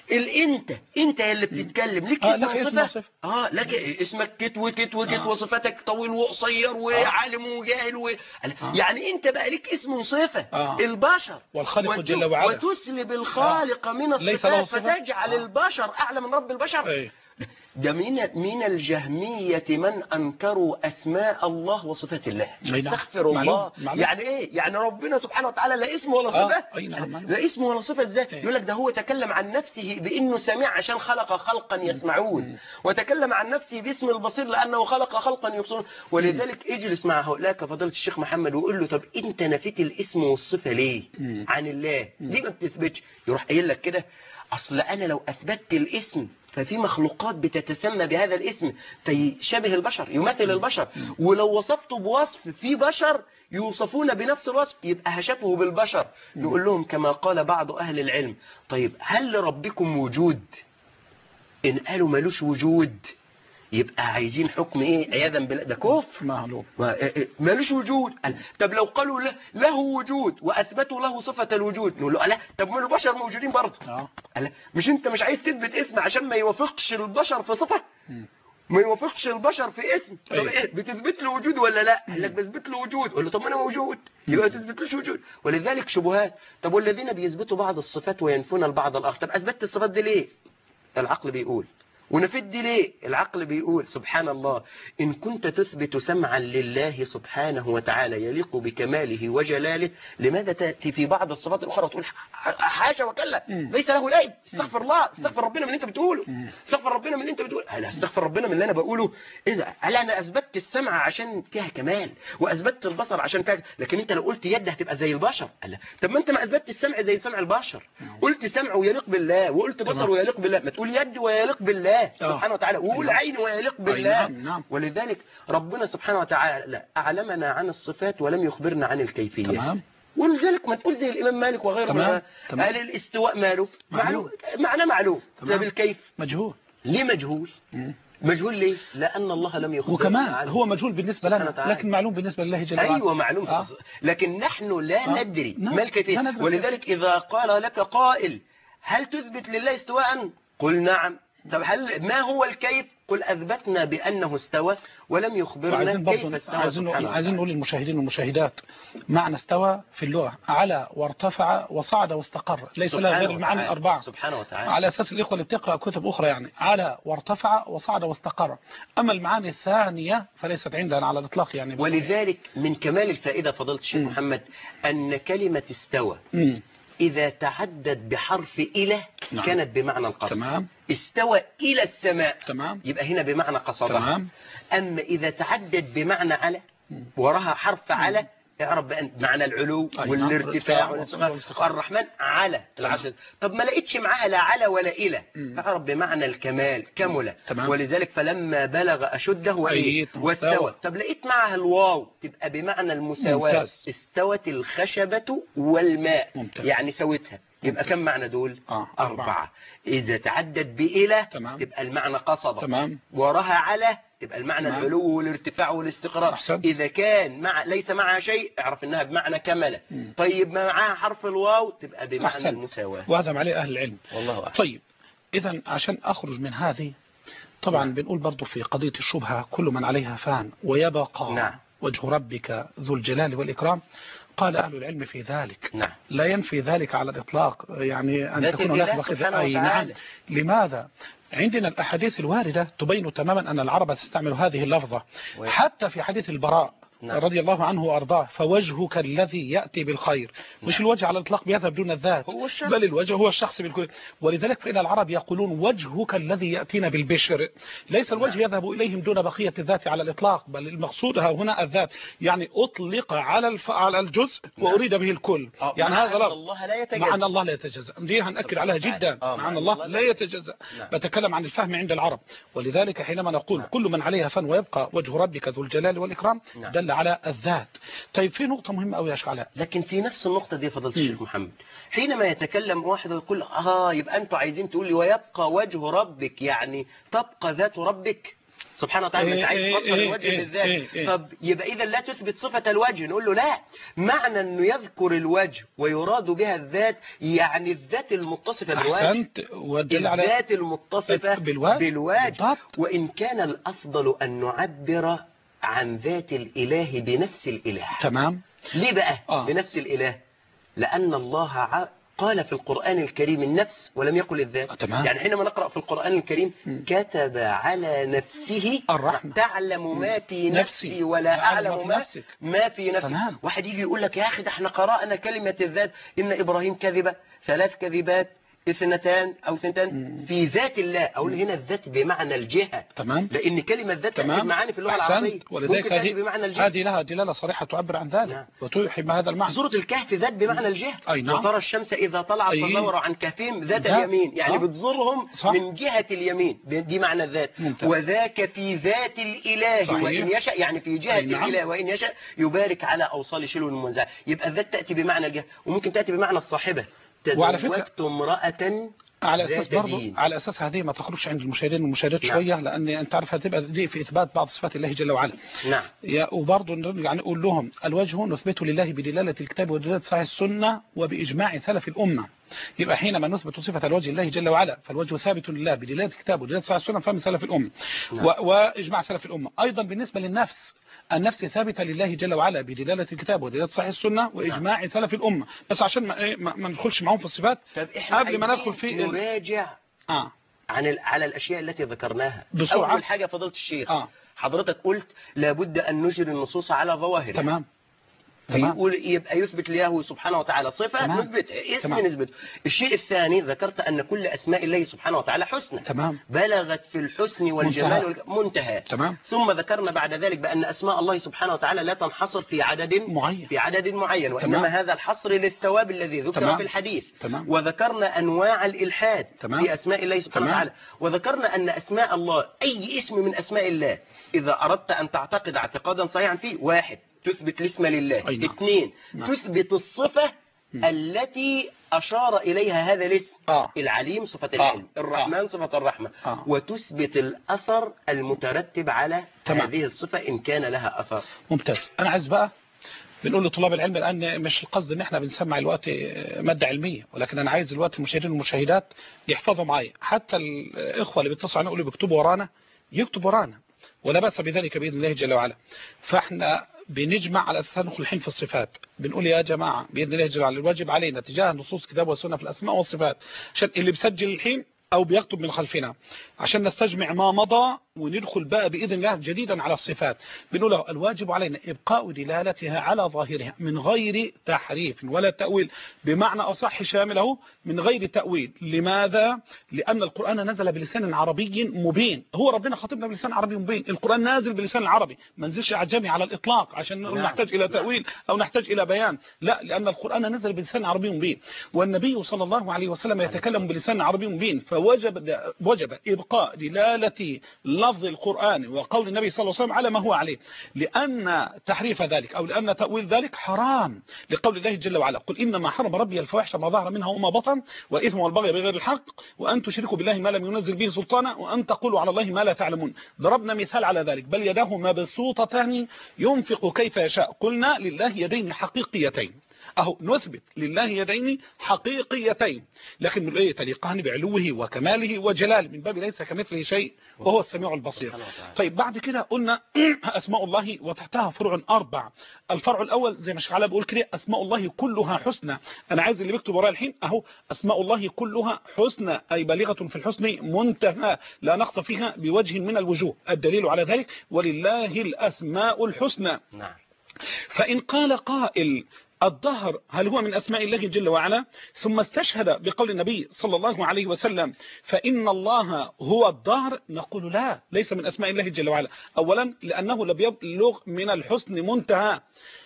S2: أنت اللي بتتكلم لك اسم وصفة. لك اسمك كت وكت وكت وصفتك طويل وقصير وعالم وجاهل يعني أنت بقى لك اسم وصفة. البشر
S1: والخالق جل وعلا
S2: وتسلب الخالق من الصفات فتجعل البشر أعلى من رب البشر. ده من الجهمية من أنكروا أسماء الله وصفات الله. استغفر الله. يعني إيه؟ يعني ربنا سبحانه وتعالى لا اسم ولا صفة. لا اسم ولا صفة إزاي؟ يقول لك ده هو تكلم عن نفسه بأنه سميع عشان خلق خلقا يسمعون، وتكلم عن نفسه باسم البصير لأنه خلق خلقا يبصرون. ولذلك اجلس مع هؤلاء كفضيلة الشيخ محمد وقول له طب أنت نفيت الاسم والصفة ليه عن الله؟ ليه ما بتثبتش؟ يروح قايل لك كده أصل أنا لو أثبتت الاسم ففي مخلوقات بتتسمى بهذا الاسم فيشبه البشر يمثل البشر، ولو وصفته بوصف في بشر يوصفون بنفس الوصف يبقى هشبهه بالبشر. نقول لهم كما قال بعض أهل العلم طيب هل لربكم وجود؟ إن قالوا ملوش وجود يبقى عايزين حكم ايه؟ عياذا بالله ده كفر مالوش وجود. طب لو قالوا له وجود واثبتوا له صفة الوجود نقول له لا طب ما البشر موجودين برضه. مش انت مش عايز تثبت اسم عشان ما يوافقش البشر في صفة؟ ما يوافقش البشر في اسم. طب
S1: أيوة.
S2: ايه بتثبت له وجود ولا لا؟ قال لك بثبت له وجود. قول له طب ما انا موجود، يبقى ما تثبتلوش وجود. ولذلك شبهات. طب والذين بيثبتوا بعض الصفات وينفون البعض الاخر، طب اثبتت الصفات دي ليه؟ العقل بيقول. ونفد دي ليه؟ العقل بيقول. سبحان الله. إن كنت تثبت سمعا لله سبحانه وتعالى يليق بكماله وجلاله، لماذا تأتي في بعض الصفات الأخرى وتقول حاشا وكلا ليس له لا يد؟ استغفر الله، استغفر ربنا من اللي أنت بتقوله، استغفر ربنا من اللي أنت بتقوله. هل استغفر ربنا من اللي أنا بقوله؟ إيه ده؟ هل أنا أثبتت السمع عشان فيها كمال وأثبتت البصر عشان فيها، لكن أنت لو قلت يد هتبقى زي البشر. لا. طب ما أنت ما أثبتت السمع زي سمع البشر، قلت سمع ويليق بالله، وقلت بصر ويليق بالله، ما تقول يد ويليق بالله سبحانه وتعالى، وقول عين ويليق بالله.
S1: نعم.
S2: ولذلك ربنا سبحانه وتعالى أعلمنا عن الصفات ولم يخبرنا عن الكيفيات.
S1: تمام.
S2: ولذلك ما تقول زي الإمام مالك وغيره، قال الاستواء ماله معلوم، معنى معلوم، طب الكيف
S1: مجهول.
S2: ليه مجهول؟ مجهول ليه؟ لأن الله لم يخبرنا.
S1: وكمان هو مجهول بالنسبة لنا لكن معلوم بالنسبة لله جل وعلا.
S2: أيوة معلوم. لكن نحن لا ندري ما الكيفية. ولذلك إذا قال لك قائل هل تثبت لله استواء؟ قل نعم. طب ما هو الكيف؟ قل أثبتنا بأنه استوى ولم يخبرنا كيف استوى.
S1: عايزين نقول للمشاهدين والمشاهدات معنى استوى في اللغة على وارتفع وصعد واستقر، ليس لها غير المعاني الأربعة
S2: سبحانه وتعالى.
S1: على أساس الإخوة اللي بتقرأ كتب أخرى يعني على وارتفع وصعد واستقر. أما المعاني الثانية فليست عندنا على الإطلاق يعني.
S2: ولذلك من كمال الفائدة فضيلة الشيخ محمد أن كلمة استوى إذا تعدد بحرف إلى كانت بمعنى القصد.
S1: تمام.
S2: استوى إلى السماء.
S1: تمام.
S2: يبقى هنا بمعنى قصدها.
S1: تمام.
S2: أما إذا تعدد بمعنى على وراها حرف على، اعرف بأن معنى العلو والارتفاع والرحمن على العرش. طب ما لقيتش معاها لا على ولا إلى، اعرف بمعنى الكمال كمل. ولذلك فلما بلغ أشده واستوى. طب لقيت معها الواو تبقى بمعنى المساواة. استوت الخشبة والماء. يعني سوتها. يبقى كم معنى دول؟ 4. إذا تعدد بإلى تبقى المعنى قصد. وراها على تبقى المعنى العلو والارتفاع والاستقرار. إذا كان ليس معها شيء اعرف انها بمعنى كمل. طيب ما معها حرف الواو تبقى بمعنى المساواة.
S1: وهذا عليه أهل العلم.
S2: والله أعلم.
S1: طيب إذا عشان أخرج من هذه طبعا بنقول برضو في قضية الشبهة كل من عليها فان ويبقى وجه ربك ذو الجلال والإكرام. قال أهل العلم في ذلك لا ينفي ذلك على الإطلاق، يعني أن تكون هناك بقية. أي نعم. لماذا؟ عندنا الأحاديث الواردة تبين تماما أن العرب تستعمل هذه اللفظة. حتى في حديث البراء رضي الله عنه وأرضاه فوجهك الذي يأتي بالخير. مش الوجه على الإطلاق بيذهب دون الذات، بل الوجه هو الشخص بالكل. ولذلك فإن العرب يقولون وجهك الذي يأتينا بالبشر. ليس الوجه يذهب إليهم دون بقية الذات على الإطلاق، بل المقصود هنا الذات. يعني أطلق على الجزء وأريد به الكل. يعني هذا معنى الله لا يتجزأ. دي هنأكد عليها جدا. معنى الله لا يتجزأ. بتكلم عن الفهم عند العرب. ولذلك حينما نقول كل من عليها فان ويبقى وجه ربك ذو الجلال والإكرام دل على الذات. طيب في نقطة مهمة أوي يا شيخ علاء.
S2: لكن في نفس النقطة دي فضيلة الشيخ محمد حينما يتكلم واحد ويقول يبقى أنتوا عايزين تقول لي ويبقى وجه ربك، يعني تبقى ذات ربك سبحانه وتعالى. انت عايز تفسر الوجه بالذات. طب يبقى إذا لا تثبت صفة الوجه. نقول له لا، معنى أنه يذكر الوجه ويراد بها الذات، يعني الذات المتصفة بالوجه. الذات المتصفة بالوجه. وإن كان الأفضل أن نعبر عن ذات الإله بنفس الإله.
S1: تمام.
S2: ليه بقى بنفس الإله؟ لأن الله قال في القرآن الكريم النفس ولم يقل الذات. يعني حينما نقرأ في القرآن الكريم كتب على نفسه الرحمة تعلم ما في نفسي ولا أعلم ما في نفسي. واحد يجي يقول لك يا أخي ده احنا قرأنا كلمة الذات إن إبراهيم كذب 3 كذبات 2 أو 2 في ذات الله. أقول هنا الذات بمعنى الجهة.
S1: تمام.
S2: لأن كلمة ذات تأتي معاني في اللغة العربية.
S1: ولذلك هذه لها دلالة صريحة تعبر عن ذلك وتوحي بهذا المعنى.
S2: سورة الكهف ذات بمعنى الجهة.
S1: نعم.
S2: وترى الشمس إذا طلعت تزور عن كهفهم ذات اليمين، يعني بتزورهم من جهة اليمين، دي معنى الذات. وذاك في ذات الإله وإن يشاء، يعني في جهة الإله وإن يشاء يبارك على أوصال شلو المنزع. يبقى الذات تأتي بمعنى الجهة، وممكن تأتي بمعنى الصاحبة.
S1: وعلى فكرة
S2: امرأة
S1: على اساس برضه على اساس هذه ما تخرجش عند المشاهدين والمشاهدات شويه، لان انت عارف هتبقى دي في اثبات بعض صفات الله جل وعلا.
S2: نعم.
S1: وبرضه يعني نقول لهم الوجه نثبته لله بدلاله الكتاب ودلاله صحيح السنه وباجماع سلف الامه. يبقى حينما نثبت صفة الوجه لله جل وعلا فالوجه ثابت لله بدلالة كتابه ودلالة صحيح السنة فهم سلف الأمة وإجماع سلف الأمة. أيضا بالنسبة للنفس، النفس ثابتة لله جل وعلا بدلالة الكتاب ودلالة صحيح السنة وإجماع سلف الأمة. بس عشان ما ندخلش معهم في الصفات قبل ما ندخل في
S2: نراجع على الأشياء التي ذكرناها
S1: بسرعة.
S2: أول حاجة فضيلة الشيخ حضرتك قلت لابد أن نجري النصوص على ظواهرها.
S1: تمام.
S2: يقول يبقى يثبت له سبحانه وتعالى صفة نثبت اسم نثبت. الشيء الثاني ذكرت أن كل أسماء الله سبحانه وتعالى حسنى.
S1: تمام.
S2: بلغت في الحسن والجمال منتهى.
S1: تمام.
S2: ثم ذكرنا بعد ذلك بأن أسماء الله سبحانه وتعالى لا تنحصر في عدد معين وإنما هذا الحصر للثواب الذي ذكر في الحديث.
S1: تمام.
S2: وذكرنا أنواع الإلحاد في أسماء الله سبحانه
S1: تمام.
S2: وتعالى. وذكرنا أن أسماء الله أي اسم من أسماء الله إذا أردت أن تعتقد اعتقادا صحيحا فيه: واحد، تثبت الاسم لله. اثنين، تثبت الصفة التي أشار إليها هذا الاسم. العليم صفة العلم، الرحمن صفة الرحمة. وتثبت الأثر المترتب على هذه الصفة إن كان لها أثر.
S1: ممتاز. أنا عايز بقى بنقول لطلاب العلم الآن مش القصد ان احنا بنسمع الوقت مادة علمية، ولكن انا عايز الوقت المشاهدين والمشاهدات يحفظوا معايا، حتى الإخوة اللي بيتصلوا علينا يقولوا بيكتبوا ورانا يكتبوا ورانا ولا بأس بذلك بإذن الله جل وعلا. فاحنا بنجمع على أساس ندخل الحين في الصفات، بنقول يا جماعة بإذن الله جل وعلا الواجب علينا تجاه نصوص الكتاب والسنة في الأسماء والصفات، عشان اللي بيسجل الحين أو بيكتب من خلفنا عشان نستجمع ما مضى وندخل بقى بإذن الله جديدا على الصفات. بنقول له الواجب علينا إبقاء دلالتها على ظاهرها من غير تحريف ولا تأويل، بمعنى أصح شامله من غير تأويل. لماذا؟ لأن القرآن نزل بلسان عربي مبين، هو ربنا خاطبنا بلسان عربي مبين، القرآن نازل بلسان العربي، ما نزلش أعجمي على الإطلاق عشان نحتاج إلى تأويل أو نحتاج إلى بيان، لا، لأن القرآن نزل بلسان عربي مبين والنبي صلى الله عليه وسلم يتكلم بلسان عربي مبين، فوجب إبقاء دلالة لفظ القرآن وقول النبي صلى الله عليه وسلم على ما هو عليه، لأن تحريف ذلك أو لأن تأويل ذلك حرام، لقول الله جل وعلا: قل إنما حرم ربي الفواحش ما ظهر منها وما بطن والإثم والبغي بغير الحق وأن تشركوا بالله ما لم ينزل به سلطانا وأن تقولوا على الله ما لا تعلمون. ضربنا مثال على ذلك: بل يداه مبسوطتان ينفق كيف يشاء. قلنا لله يدين حقيقيتين، أهو نثبت لله يدين حقيقيتين، لكن من ايه تليقان بعلوه وكماله وجلاله من باب ليس كمثله شيء وهو السميع البصير. طيب بعد كده قلنا أسماء الله وتحتها فروع 4. الفرع الأول زي ما الشيخ علاء بيقول كده: أسماء الله كلها حسنى. أنا عايز اللي بيكتب ورايا الحين أهو: أسماء الله كلها حسنى، أي بالغة في الحسن منتهى لا نقص فيها بوجه من الوجوه. الدليل على ذلك: ولله الأسماء الحسنى. فإن قال قائل: الدهر هل هو من أسماء الله جل وعلا؟ ثم استشهد بقول النبي صلى الله عليه وسلم: فإن الله هو الدهر، نقول لا، ليس من أسماء الله جل وعلا. أولا لأنه لم يبلغ من الحسن منتهى.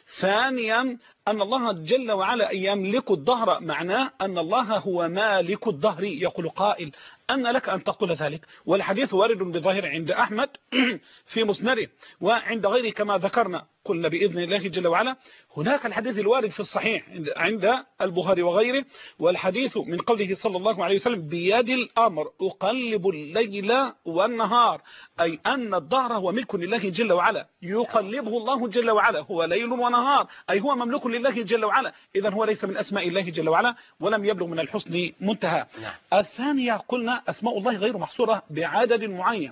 S1: ثانيا أن الله جل وعلا يملك الدهر، معناه أن الله هو مالك الدهر. يقول قائل: أن لك أن تقول ذلك؟ والحديث وارد بظاهر عند أحمد في مسنده وعند غيره كما ذكرنا. قلنا بإذن الله جل وعلا هناك الحديث الوارد في الصحيح عند البخاري وغيره، والحديث من قوله صلى الله عليه وسلم: بيد الأمر أقلب الليل والنهار، أي أن الدهر هو ملك لله جل وعلا، يقلبه الله جل وعلا، هو ليل ونهار، أي هو مملوك لله جل وعلا. إذن هو ليس من أسماء الله جل وعلا ولم يبلغ من الحسن منتهى. الثانية قلنا أسماء الله غير محصورة بعدد معين،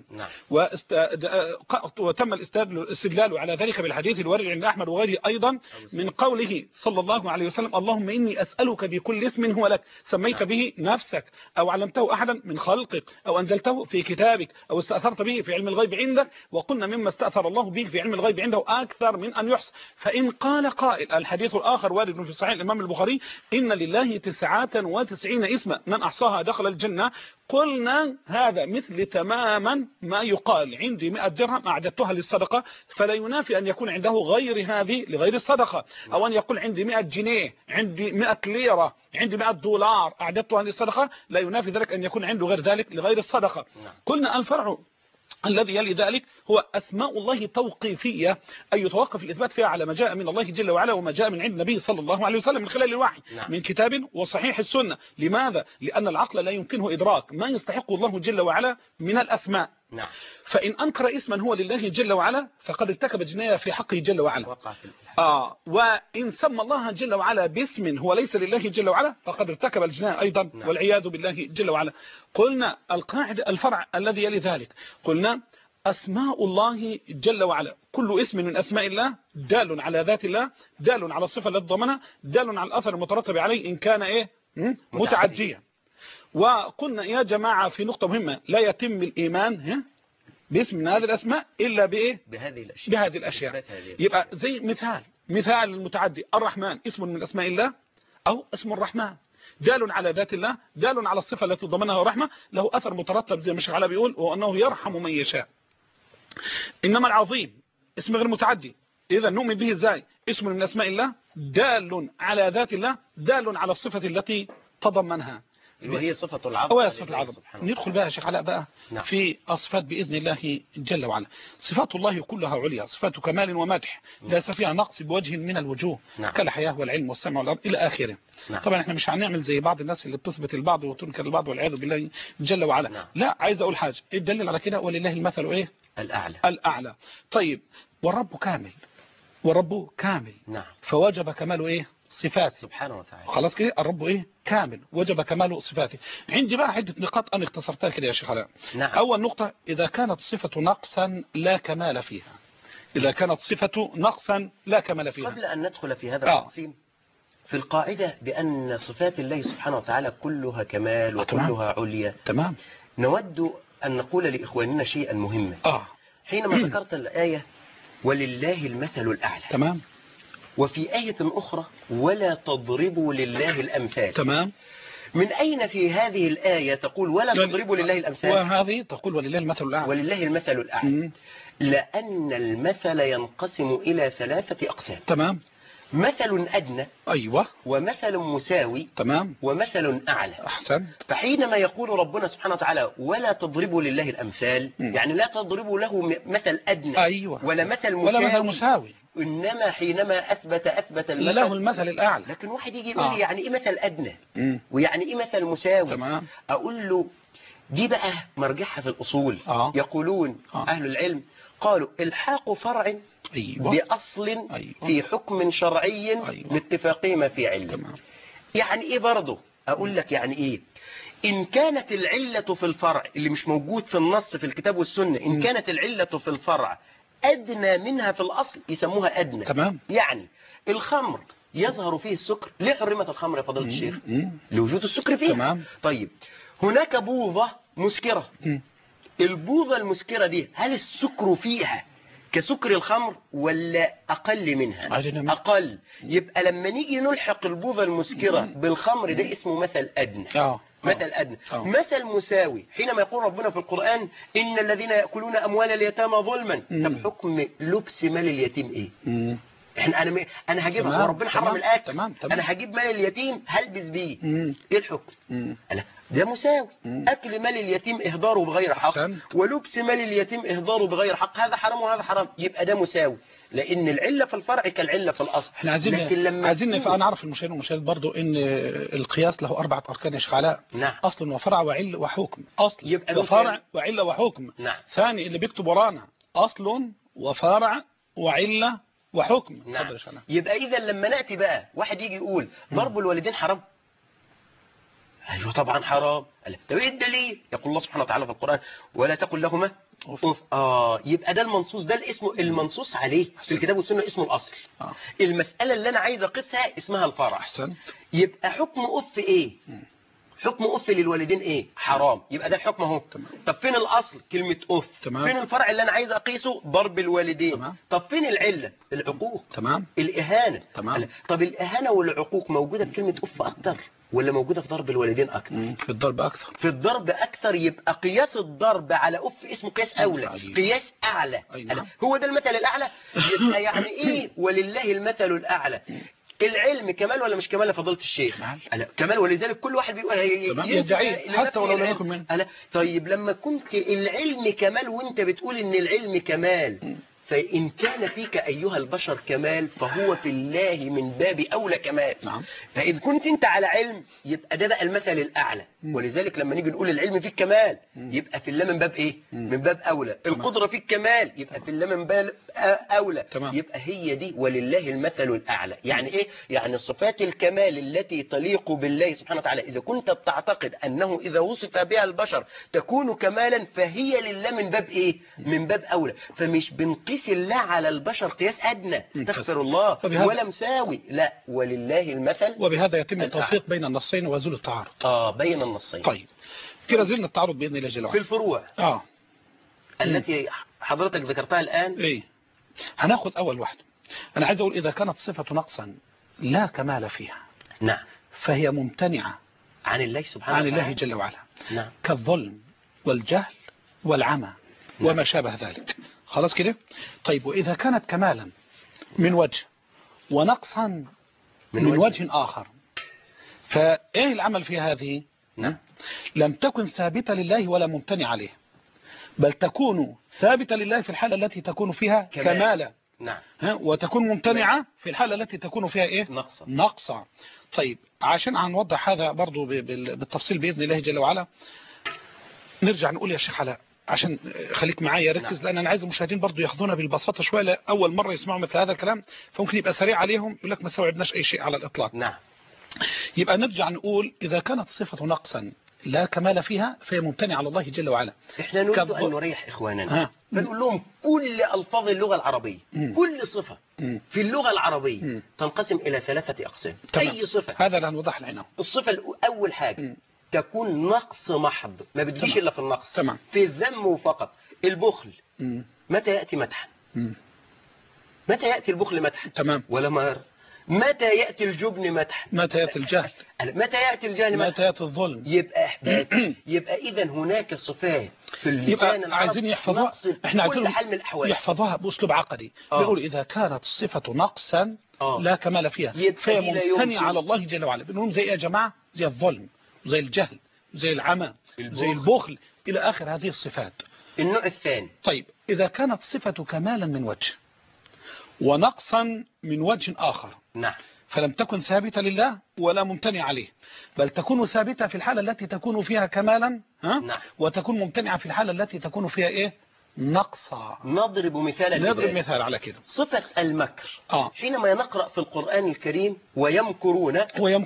S1: وتم الاستدلال على ذلك بالحديث الوارد عند أحمد وغيره أيضا من قوله صلى الله عليه وسلم: اللهم إني أسألك بكل اسم هو لك سميت به نفسك أو علمته أحدا من خلقك أو أنزلته في كتابك أو استأثرت به في علم الغيب عندك. وقلنا مما استأثر الله به في علم الغيب عنده أكثر من أن يحصى. فإن قال قائل: الحديث الآخر وارد في صحيح الإمام البخاري: إن لله 99 اسما من أحصاها دخل الجنة. قلنا هذا مثل تماما ما يقال: عندي 100 درهم أعددتها للصدقة، فلا ينافي أن يكون عنده غير هذه لغير الصدقة، أو أن يقول عندي 100 جنيه، عندي 100 ليرة، عندي 100 دولار أعددتها للصدقة، لا ينافي ذلك أن يكون عنده غير ذلك لغير الصدقة. قلنا الفرع الذي يلي ذلك هو أسماء الله توقيفية، أي يتوقف الإثبات فيها على ما جاء من الله جل وعلا وما جاء من عند النبي صلى الله عليه وسلم من خلال الوحي من كتاب وصحيح السنة. لماذا؟ لأن العقل لا يمكنه إدراك ما يستحق الله جل وعلا من الأسماء،
S2: نعم.
S1: فإن أنكر اسما هو لله جل وعلا فقد ارتكب جناية في حقه جل وعلا.
S2: وقع في الإلحاد.
S1: وإن سمى الله جل وعلا باسم هو ليس لله جل وعلا فقد ارتكب الجناية أيضا.
S2: نعم.
S1: والعياذ بالله جل وعلا. قلنا القاعدة الفرع الذي يلي ذلك، قلنا أسماء الله جل وعلا كل اسم من أسماء الله دال على ذات الله، دال على الصفة التي ضمنها، دال على الأثر المترتب عليه إن كان متعديا. وقلنا يا جماعة في نقطة مهمة، لا يتم الإيمان باسم من هذه الأسماء إلا بإيه؟ بهذه الأشياء. يبقى زي مثال المتعدي، الرحمن اسم من أسماء الله أو اسم الرحمن، دال على ذات الله، دال على الصفة التي ضمنها الرحمة، له أثر مترتب زي ما الشيخ علاء بيقول وأنه يرحم من يشاء. إنما العظيم اسم غير متعدي، إذا نؤمن به إزاي؟ اسم من أسماء الله دال على ذات الله، دال على الصفة التي تضمنها
S2: وهي صفة العظم.
S1: أو صفة العظم. ندخل بقى يا شيخ علاء بقى
S2: نعم.
S1: في الصفات بإذن الله جل وعلا. صفات الله كلها عليا، صفات كمال ومدح ليس فيها نقص بوجه من الوجوه.
S2: نعم.
S1: كالحياة والعلم والسمع والأرض إلى آخره.
S2: نعم.
S1: طبعا احنا مش هنعمل زي بعض الناس اللي بتثبت البعض وتنكر البعض والعياذ بالله جل وعلا.
S2: نعم.
S1: لا، عايز أقول حاجة، الدليل على كده ولله المثل إيه؟ الأعلى. طيب والرب كامل، والرب كامل.
S2: نعم.
S1: فوجب كماله إيه؟ صفاته
S2: سبحانه وتعالى.
S1: خلاص كده الرب ايه؟ كامل، وجب كمال صفاته. عندي بقى عدة نقاط انا اختصرتها كده يا شيخ علاء.
S2: نعم.
S1: اول نقطة، اذا كانت صفة نقصا لا كمال فيها، اذا كانت صفة نقصا لا كمال فيها.
S2: قبل ان ندخل في هذا التقسيم، في القاعدة بأن صفات الله سبحانه وتعالى كلها كمال وكلها عليا.
S1: تمام.
S2: نود أن نقول لإخواننا شيئا مهما. حينما ذكرت الآية ولله المثل الأعلى.
S1: تمام.
S2: وفي آية أخرى ولا تضربوا لله الأمثال.
S1: تمام.
S2: من أين في هذه الآية تقول ولا تضربوا لله الأمثال؟
S1: وهذه تقول ولله المثل الأعلى.
S2: ولله المثل الأعلى. لأن المثل ينقسم إلى 3 أقسام.
S1: تمام.
S2: مثل أدنى.
S1: أيوة.
S2: ومثل مساوي.
S1: تمام.
S2: ومثل أعلى.
S1: أحسن.
S2: فحينما يقول ربنا سبحانه وتعالى ولا تضربوا لله الأمثال، يعني لا تضربوا له مثل أدنى.
S1: أيوة.
S2: ولا مثل مساوي.
S1: ولا مثل مساوي.
S2: إنما حينما أثبت المثل
S1: له المثل الأعلى.
S2: لكن واحد يجي يقول لي يعني إيه مثل أدنى ويعني إيه مثل مساوي.
S1: تمام.
S2: أقول له دي بقى مرجعها في الأصول. يقولون أهل العلم قالوا الحاق فرع بأصل في حكم شرعي لاتفاقهما في علة. يعني إيه برضه؟ أقول لك يعني إيه؟ إن كانت العلة في الفرع اللي مش موجود في النص في الكتاب والسنة، إن كانت العلة في الفرع أدنى منها في الأصل يسموها أدنى.
S1: تمام.
S2: يعني الخمر يظهر فيه السكر. ليه حرمت الخمر يا فضيلة الشيخ؟ لوجود السكر فيها.
S1: تمام.
S2: طيب هناك بوظة مسكرة. البوظة المسكرة دي هل السكر فيها كسكر الخمر ولا أقل منها؟ أقل. يبقى لما نيجي نلحق البوظة المسكرة بالخمر ده اسمه مثل أدنى. مثل أدنى. مثل مساوي حينما يقول ربنا في القرآن إن الذين يأكلون أموال اليتامى ظلما. طب حكم لبس مال اليتيم إيه؟ انا هجيبها وربنا حرم الاكل. انا هجيب مال اليتيم هلبس بيه. ايه الحكم؟ ده مساوي. اكل مال اليتيم اهداره بغير حق ولبس مال اليتيم اهداره بغير حق، هذا حرام وهذا حرام، يبقى ده مساوي لان العله في الفرع كالعله في الاصل.
S1: احنا عايزين فنعرف المشاهد برضو ان القياس له 4 اركان يا شيخ علاء.
S2: نعم.
S1: اصل وفرع وعله وحكم. اصل وفرع وعله وحكم.
S2: نعم.
S1: ثاني اللي بيكتب ورانا اصل وفرع وعله وحكم.
S2: نعم. يبقى إذا لما نأتي بقى واحد يجي يقول ضرب الوالدين حرام. أيوه طبعا حرام. طب إيه الدليل؟ يقول الله سبحانه وتعالى في القرآن ولا تقل لهما أوف. يبقى ده المنصوص، ده الاسم المنصوص عليه في الكتاب والسنة اسمه الأصل. المسألة اللي أنا عايز أقيسها اسمها الفرع.
S1: أحسن.
S2: يبقى حكم أف إيه؟ حكم أف للوالدين إيه؟ حرام. يبقى ده الحكم اهو. طب فين الأصل؟ كلمة أف. فين الفرع اللي أنا عايز أقيسه؟ ضرب الوالدين. طب فين العلة؟ العقوق. الإهانة. طب الإهانة والعقوق موجودة في كلمة أف أكتر ولا موجودة في ضرب الوالدين أكتر؟
S1: في الضرب أكتر.
S2: في الضرب أكتر. يبقى قياس الضرب على أف اسمه قياس أولى، قياس أعلى. هو ده المثل الأعلى. يبقى يعني إيه ولله المثل الأعلى؟ العلم كمال ولا مش كمال يا فضيلة الشيخ؟ كمال. ولذلك كل واحد بيقول
S1: يدعي حتى ولو لم يكن منه.
S2: طيب لما كنت العلم كمال وانت بتقول ان العلم كمال، فإن كان فيك أيها البشر كمال فهو في الله من باب أولى كمال.
S1: نعم.
S2: فإذا كنت أنت على علم يبقى ده المثل الأعلى. ولذلك لما نيجي نقول العلم فيك كمال يبقى في الله من باب إيه؟ من باب أولى. القدرة فيك كمال يبقى في الله من باب أولى. يبقى هي دي ولله المثل الأعلى. يعني إيه؟ يعني صفات الكمال التي تليق بالله سبحانه وتعالى إذا كنت بتعتقد أنه إذا وصف بها البشر تكون كمالا فهي لله من باب إيه؟ من باب أولى. فمش بنقيس الله على البشر قياس أدنى استغفر الله ولا مساوي، لا ولله المثل.
S1: وبهذا يتم التوفيق بين النصين ويزول التعارض.
S2: بين النصين.
S1: طيب كده زلنا التعارض بإذن الله جل وعلا
S2: في الفروع التي حضرتك ذكرتها الآن.
S1: إيه هناخد أول واحدة. أنا عايز أقول إذا كانت صفة نقصا لا كمال فيها
S2: نعم
S1: فهي ممتنعة
S2: عن الله سبحانه وتعالى،
S1: عن الله جل وعلا.
S2: نعم.
S1: كالظلم والجهل والعمى وما شابه ذلك. خلاص كده. طيب وإذا كانت كمالا من وجه ونقصا من وجه آخر فإيه العمل في هذه؟
S2: نعم.
S1: لم تكن ثابتة لله ولا ممتنع عليه، بل تكون ثابتة لله في الحالة التي تكون فيها كمالا.
S2: نعم.
S1: وتكون ممتنعة في الحالة التي تكون فيها إيه؟ نقصا. طيب عشان هنوضح هذا برضو بالتفصيل بإذن الله جل وعلا نرجع نقول يا شيخ علاء عشان خليك معايا ركز. لأن أنا عايز المشاهدين برضو ياخذونا بالبساطة شوية، أول مرة يسمعوا مثل هذا الكلام فممكن يبقى سريع عليهم يقول لك ما استوعبناش أي شيء على الإطلاق.
S2: نعم.
S1: يبقى نرجع نقول إذا كانت صفة نقصا لا كمال فيها فهي ممتنع على الله جل وعلا.
S2: احنا نريد أن نريح إخواننا فنقول لهم كل ألفاظ اللغة العربية كل صفة في اللغة العربية تنقسم إلى 3 أقسام. أي صفة
S1: هذا اللي هنوضح لنا.
S2: الصفة أول حاجة تكون نقص محض ما بتجيش إلا في النقص.
S1: تمام.
S2: في الذم فقط. البخل متى يأتي مدحا؟ متى يأتي البخل مدحا؟
S1: تمام.
S2: ولا مار. متى يأتي الجبن مدحا؟
S1: متى يأتي الجهل؟
S2: متى يأتي الجهل مدحا؟
S1: متى يأتي الظلم؟
S2: يبقى إذا هناك صفات في اللسان
S1: العربي عايزين يحفظوها. احنا عايزين يحفظوها بأسلوب عقدي. بيقول إذا كانت الصفة نقصا لا كمال فيها فهي ممتنع على الله جل وعلا. بنقول زي يا جماعة زي الظلم زي الجهل زي العمى زي البخل إلى آخر هذه الصفات.
S2: النوع الثاني.
S1: طيب إذا كانت صفة كمالا من وجه ونقصا من وجه آخر
S2: نعم.
S1: فلم تكن ثابتة لله ولا ممتنع عليه، بل تكون ثابتة في الحالة التي تكون فيها كمالا
S2: نعم.
S1: وتكون ممتنعة في الحالة التي تكون فيها إيه؟ نقصا.
S2: نضرب مثال
S1: على كده.
S2: صفة المكر حينما نقرأ في القرآن الكريم ويمكر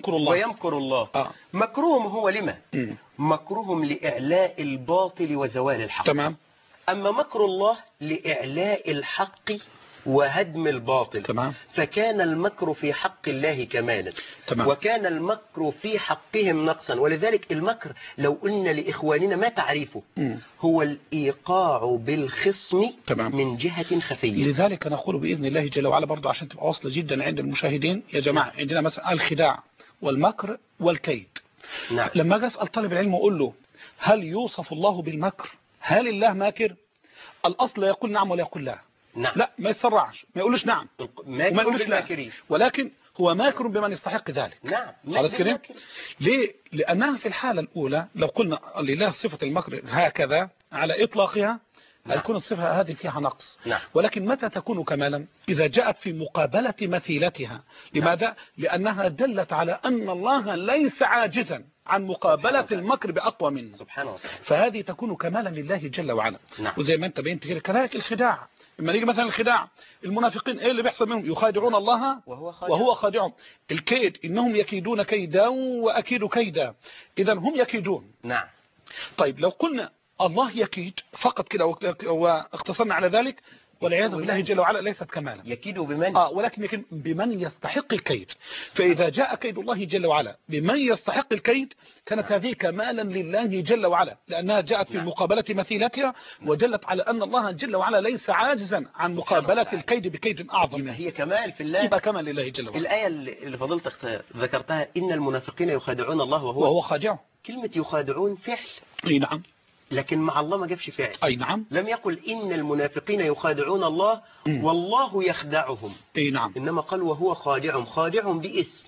S2: الله مكرهم هو لما؟ مكرهم لإعلاء الباطل وزوال الحق.
S1: تمام.
S2: أما مكر الله لإعلاء الحق وهدم الباطل.
S1: تمام.
S2: فكان المكر في حق الله كمالا.
S1: تمام.
S2: وكان المكر في حقهم نقصا. ولذلك المكر لو قلنا لإخواننا ما تعريفه هو الإيقاع بالخصم.
S1: تمام.
S2: من جهة خفية.
S1: لذلك نقول بإذن الله جل وعلا برضو عشان تبقى واصلة جدا عند المشاهدين يا جماعة. عندنا مثلا الخداع والمكر والكيد.
S2: نعم.
S1: لما أجي أسأل طالب العلم وأقول له هل يوصف الله بالمكر؟ هل الله ماكر؟ الأصل يقول نعم ولا يقول لا.
S2: نعم.
S1: لا ما يسرعش ما يقولوش نعم
S2: ما يقولش لا
S1: ولكن هو ماكر بمن يستحق ذلك.
S2: نعم.
S1: خلاص كده. ليه؟ لأنها في الحالة الأولى لو قلنا لله صفة المكر هكذا على إطلاقها هيكون الصفة هذه فيها نقص.
S2: نعم.
S1: ولكن متى تكون كمالا؟ إذا جاءت في مقابلة مثيلتها. لماذا؟
S2: نعم.
S1: لأنها دلت على أن الله ليس عاجزا عن مقابلة المكر بأقوى منه
S2: سبحانه وتعالى.
S1: فهذه تكون كمالا لله جل وعلا.
S2: نعم.
S1: وزي ما انت بينت كده كذلك الخداع. لما نيجي مثلا الخداع المنافقين ايه اللي بيحصل منهم؟ يخادعون الله وهو خادعهم. الكيد انهم يكيدون كيدا واكيد كيدا. اذا هم يكيدون.
S2: نعم.
S1: طيب لو قلنا الله يكيد فقط كده واختصرنا على ذلك والعياذ بالله جل وعلا ليست كمالا.
S2: يكيد بمن؟
S1: ولكن يكيد بمن يستحق الكيد. فإذا جاء كيد الله جل وعلا بمن يستحق الكيد كانت هذه كمالا لله جل وعلا لأنها جاءت في مقابلة مثيلتها ودلت على أن الله جل وعلا ليس عاجزا عن مقابلة الكيد بكيد أعظم.
S2: هي كمال في الله.
S1: يبقى كمال لله جل وعلا.
S2: الآية اللي فضلت ذكرتها إن المنافقين يخادعون الله
S1: وهو خادعهم.
S2: كلمة يخادعون فعل.
S1: اي نعم.
S2: لكن مع الله ما جابش فعل.
S1: اي نعم.
S2: لم يقل إن المنافقين يخادعون الله والله يخدعهم.
S1: اي نعم.
S2: إنما قال وهو خادعهم باسم.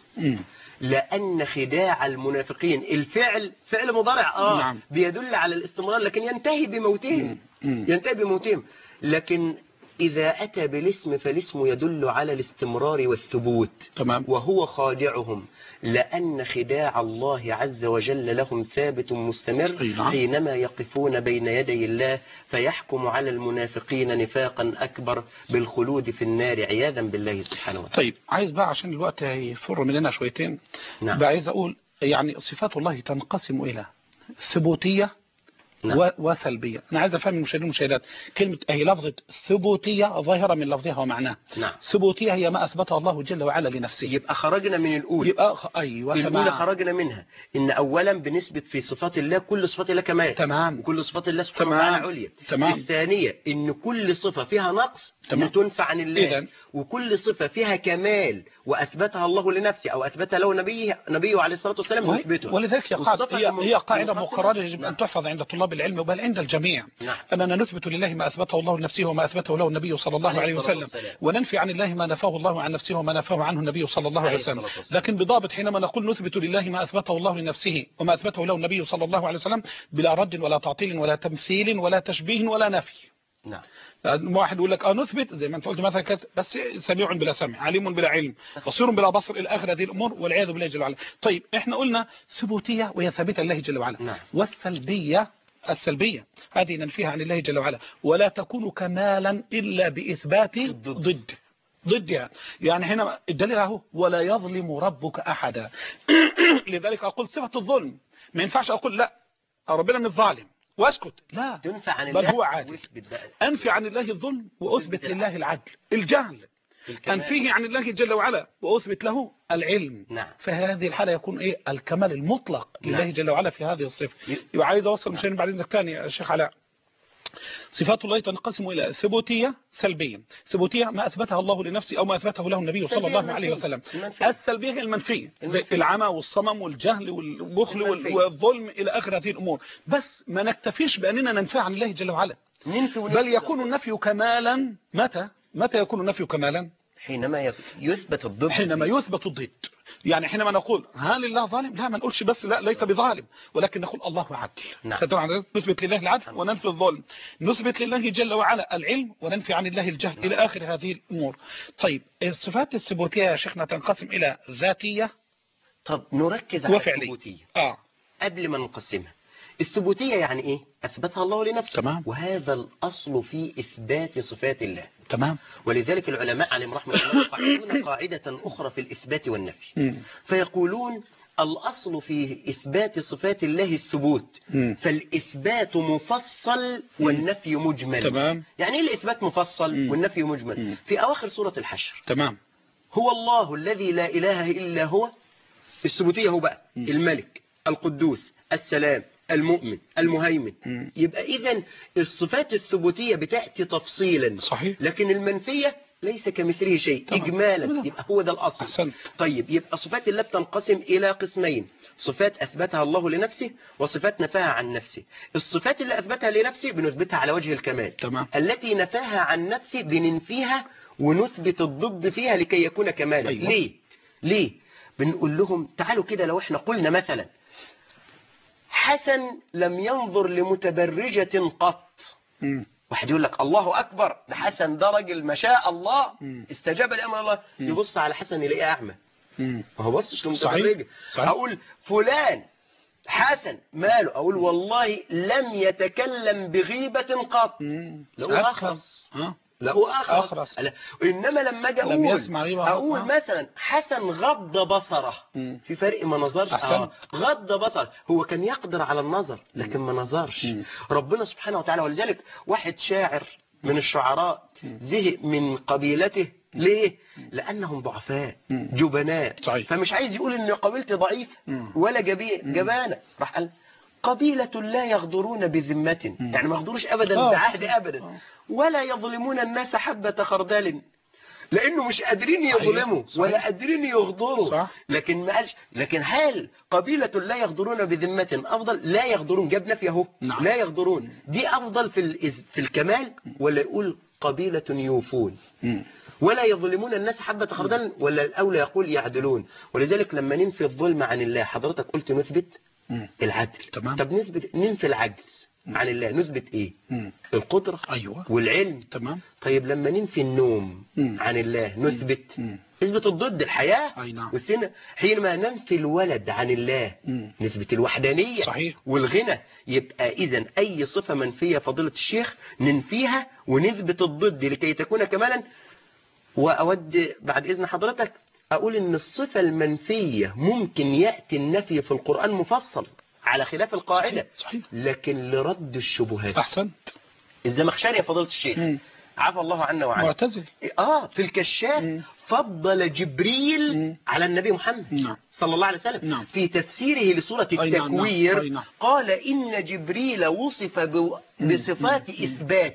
S2: لأن خداع المنافقين الفعل فعل مضارع
S1: نعم.
S2: بيدل على الاستمرار لكن ينتهي بموتهم. ينتهي بموتهم. لكن إذا أتى بالاسم فالاسم يدل على الاستمرار والثبوت.
S1: تمام.
S2: وهو خادعهم، لأن خداع الله عز وجل لهم ثابت مستمر
S1: نعم.
S2: حينما يقفون بين يدي الله فيحكم على المنافقين نفاقا أكبر بالخلود في النار عياذا بالله سبحانه وتعالى.
S1: طيب عايز بقى عشان الوقت هيفر مننا شويتين.
S2: نعم.
S1: بقى عايز أقول يعني صفات الله تنقسم إلى ثبوتية
S2: نعم.
S1: وسلبية. أنا عايز أفهم المشاهدين والمشاهدات كلمة هي لفظة ثبوتية ظاهرة من لفظها ومعناها.
S2: نعم.
S1: ثبوتية هي ما أثبتها الله جل وعلا لنفسه.
S2: يبقى خرجنا من الأولى.
S1: يبقى أيوة
S2: الأولى خرجنا منها إن أولا بنثبت في صفات الله كل صفات الله كمال.
S1: تمام.
S2: وكل صفات الله سبحانه وتعالى عليا.
S1: تمام.
S2: الثانية إن كل صفة فيها نقص تنفع عن الله.
S1: إذن
S2: وكل صفة فيها كمال وأثبتها الله لنفسه أو أثبتها له نبيه عليه الصلاة والسلام نثبته.
S1: ولذلك هي قاعدة مقررة يجب أن تحفظ عند طلاب العلم وبل عند الجميع.
S2: نعم.
S1: أننا نثبت لله ما أثبته الله لنفسه وما أثبته له النبي صلى الله عليه وسلم، وننفي عن الله ما نفاه الله عن نفسه وما نفاه عنه النبي صلى الله عليه وسلم. لكن بضابط حينما نقول نثبت لله ما أثبته الله لنفسه وما أثبته له النبي صلى الله عليه وسلم بلا رد ولا تعطيل ولا تمثيل ولا تشبيه ولا نفي.
S2: نعم.
S1: واحد يقول لك نثبت زي ما انت قلت مثلا بس سميع بلا سمع، عليم بلا علم، بصير بلا بصر، الى اخر هذه الامور والعياذ بالله جل وعلا. طيب احنا قلنا ثبوتيه وهي ثابته لله جل وعلا.
S2: نعم.
S1: السلبيه هذه ننفيها عن الله جل وعلا، ولا تكون كمالا الا باثبات ضدها. يعني هنا الدليل اهو ولا يظلم ربك احدا. لذلك اقول صفه الظلم ما ينفعش اقول لا ربنا مش ظالم واسكت، لا،
S2: تنفع عن
S1: بل
S2: الله
S1: هو عادل. أنفي عن الله الظلم وأثبت لله العدل. الجهل أنفيه عن الله جل وعلا وأثبت له العلم.
S2: نعم.
S1: فهذه الحالة يكون الكمال المطلق لله جل وعلا في هذه الصفة. يبقى عايز أوصل مشان بعدين ذكرني يا شيخ علاء. صفات الله تنقسم إلى ثبوتية سلبية. ثبوتية ما أثبتها الله لنفسه أو ما أثبته له النبي صلى الله عليه وسلم. السلبية المنفية زي العمى والصمم والجهل والبخل والظلم إلى آخر هذه الأمور. بس ما نكتفيش بأننا ننفي عن الله جل وعلا، بل يكون النفي كمالا. متى يكون النفي كمالا؟
S2: حينما يثبت الضد.
S1: حينما يثبت الضد. يعني حينما نقول هل الله ظالم؟ لا، ما نقولش بس لا ليس بظالم، ولكن نقول الله عدل.
S2: نعم.
S1: نثبت لله العدل وننفي الظلم، نثبت لله جل وعلا العلم وننفي عن الله الجهل. إلى آخر هذه الأمور. طيب الصفات الثبوتية يا شيخنا تنقسم إلى ذاتية.
S2: طب نركز على
S1: وفعلية.
S2: الثبوتية قبل ما نقسمها. الثبوتية يعني إيه؟ أثبتها الله لنفسه.
S1: تمام.
S2: وهذا الأصل في إثبات صفات الله.
S1: تمام.
S2: ولذلك العلماء عليهم رحمة الله يقعدون قاعدة أخرى في الإثبات والنفي. فيقولون الأصل في إثبات صفات الله الثبوت. فالإثبات مفصل والنفي مجمل.
S1: تمام.
S2: يعني إيه الإثبات مفصل والنفي مجمل؟ في أواخر سورة الحشر.
S1: تمام.
S2: هو الله الذي لا إله إلا هو. الثبوتية هو بقى الملك القدوس السلام المؤمن المهيمن. يبقى إذن الصفات الثبوتية بتأتي تفصيلا.
S1: صحيح.
S2: لكن المنفية ليس كمثله شيء. طبعا. إجمالا. يبقى هو ده الأصل.
S1: أحسنت.
S2: طيب يبقى صفات الله بتنقسم إلى قسمين: صفات أثبتها الله لنفسه وصفات نفاها عن نفسه. الصفات اللي أثبتها لنفسه بنثبتها على وجه الكمال.
S1: تمام.
S2: التي نفاها عن نفسه بننفيها ونثبت الضد فيها لكي يكون كمالا.
S1: أيوة.
S2: ليه؟ بنقول لهم تعالوا كده لو احنا قلنا مثلا حسن لم ينظر لمتبرجة قط. واحد يقول لك الله أكبر، ده حسن ده راجل ما شاء الله استجاب لأمر الله. يبص على حسن يلاقيه أعمى، ما هو بصش لمتبرجة. أقول فلان حسن ماله، أقول والله لم يتكلم بغيبة قط. لو أخرس أخرس. إنما لما أجي أقول مثلا حسن غض بصره، في فرق ما نظرش. غض بصر، هو كان يقدر على النظر لكن ما نظرش. ربنا سبحانه وتعالى. ولذلك واحد شاعر من الشعراء زهق من قبيلته. ليه؟ لأنهم ضعفاء جبناء. فمش عايز يقول إن قبيلتي ضعيف ولا جبانة. راح قال قبيلة لا يغدرون بذمة، يعني ما يغدروش أبدا بعهد أبدا، ولا يظلمون الناس حبة خردل، لأنه مش قادرين يظلموا ولا قادرين يغدروا. لكن ما قالش. لكن هل قبيلة لا يغدرون بذمة أفضل؟ لا يغدرون، جاب نفي اهو. لا يغدرون دي أفضل في الكمال، ولا يقول قبيلة يوفون ولا يظلمون الناس حبة خردل، ولا الأولى يقول يعدلون؟ ولذلك لما ننفي الظلم عن الله، حضرتك قلت نثبت العدل.
S1: تمام.
S2: طب ننفي العجز عن الله نثبت ايه؟
S1: مم.
S2: القدرة
S1: أيوة.
S2: والعلم.
S1: تمام.
S2: طيب لما ننفي النوم عن الله نثبت نثبت الضد، الحياة
S1: أي نعم.
S2: والسنة. حينما ننفي الولد عن الله نثبت الوحدانية.
S1: صحيح.
S2: والغنى. يبقى إذن أي صفة منفية فضيلة الشيخ ننفيها ونثبت الضد لكي تكون كمالا. وأود بعد إذن حضرتك أقول إن الصفة المنفية ممكن يأتي النفي في القرآن مفصل على خلاف القاعدة.
S1: صحيح.
S2: لكن لرد الشبهات.
S1: أحسنت.
S2: الزمخشري يا فضيلة الشيخ عفى الله عنا وعنه
S1: معتزل.
S2: في الكشاف فضل جبريل على النبي محمد صلى الله عليه وسلم في تفسيره لسورة التكوير. قال إن جبريل وصف بصفات إثبات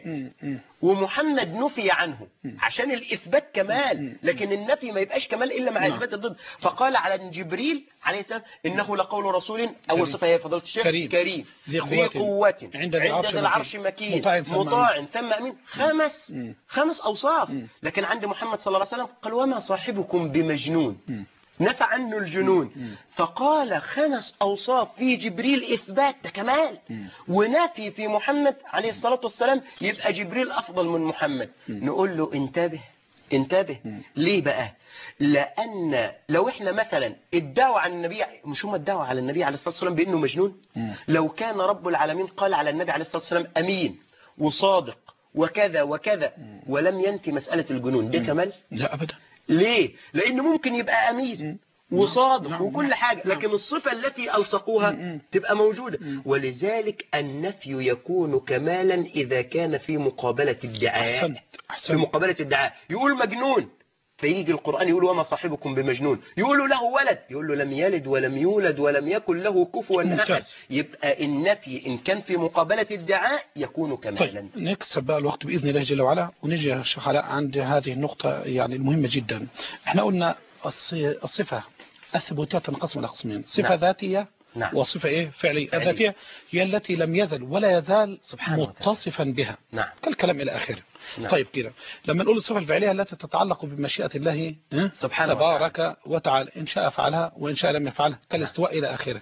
S2: ومحمد نفي عنه عشان الإثبات كمال، لكن النفي ما يبقاش كمال إلا مع إثبات الضد. فقال على جبريل عليه السلام إنه لقول رسول. أول صفة هي فضيلة الشيخ كريم ذي قوة عند العرش مكين مطاع ثم أمين. خمس أوصاف. لكن عند محمد صلى الله عليه وسلم قال وما صاحبكم بمجنون، نفى عنه الجنون. فقال 5 أوصاف في جبريل إثبات ده كمال، ونفي في محمد عليه الصلاة والسلام، يبقى جبريل أفضل من محمد. نقول له انتبه. ليه بقى؟ لأن لو احنا مثلا ادعوا عن النبي، مش هم ادعوا على النبي عليه الصلاة والسلام بأنه مجنون؟ لو كان رب العالمين قال على النبي عليه الصلاة والسلام أمين وصادق وكذا وكذا ولم ينفي مسألة الجنون، ده كمال؟
S1: لا أبدا.
S2: ليه؟ لأنه ممكن يبقى أمين وصادق وكل حاجة، لكن الصفة التي ألصقوها تبقى موجودة. ولذلك النفي يكون كمالا إذا كان في مقابلة الدعاء. في مقابلة الدعاء يقول مجنون، فيجي القرآن يقول وما صاحبكم بمجنون. يقول له ولد، يقول له لم يلد ولم يولد ولم يكن له كفوا أحد. يبقى النفي إن كان في مقابلة الدعاء يكون كمالا.
S1: طيب نكسب بقى الوقت بإذن الله جل وعلا، ونجي يا شيخ علاء عند هذه النقطة يعني المهمة جدا. احنا قلنا الصفة الثبوتية تنقسم إلى قسمين، صفة ذاتية وصفة ايه فعلية. الذاتية هي التي لم يزل ولا يزال متصفا بها كالكلام إلى آخره. طيب كده لما نقول الصفة الفعلية التي تتعلق بمشيئة الله سبحانه تبارك وتعالى، إن شاء فعلها وإن شاء لم يفعلها كالاستواء إلى آخره.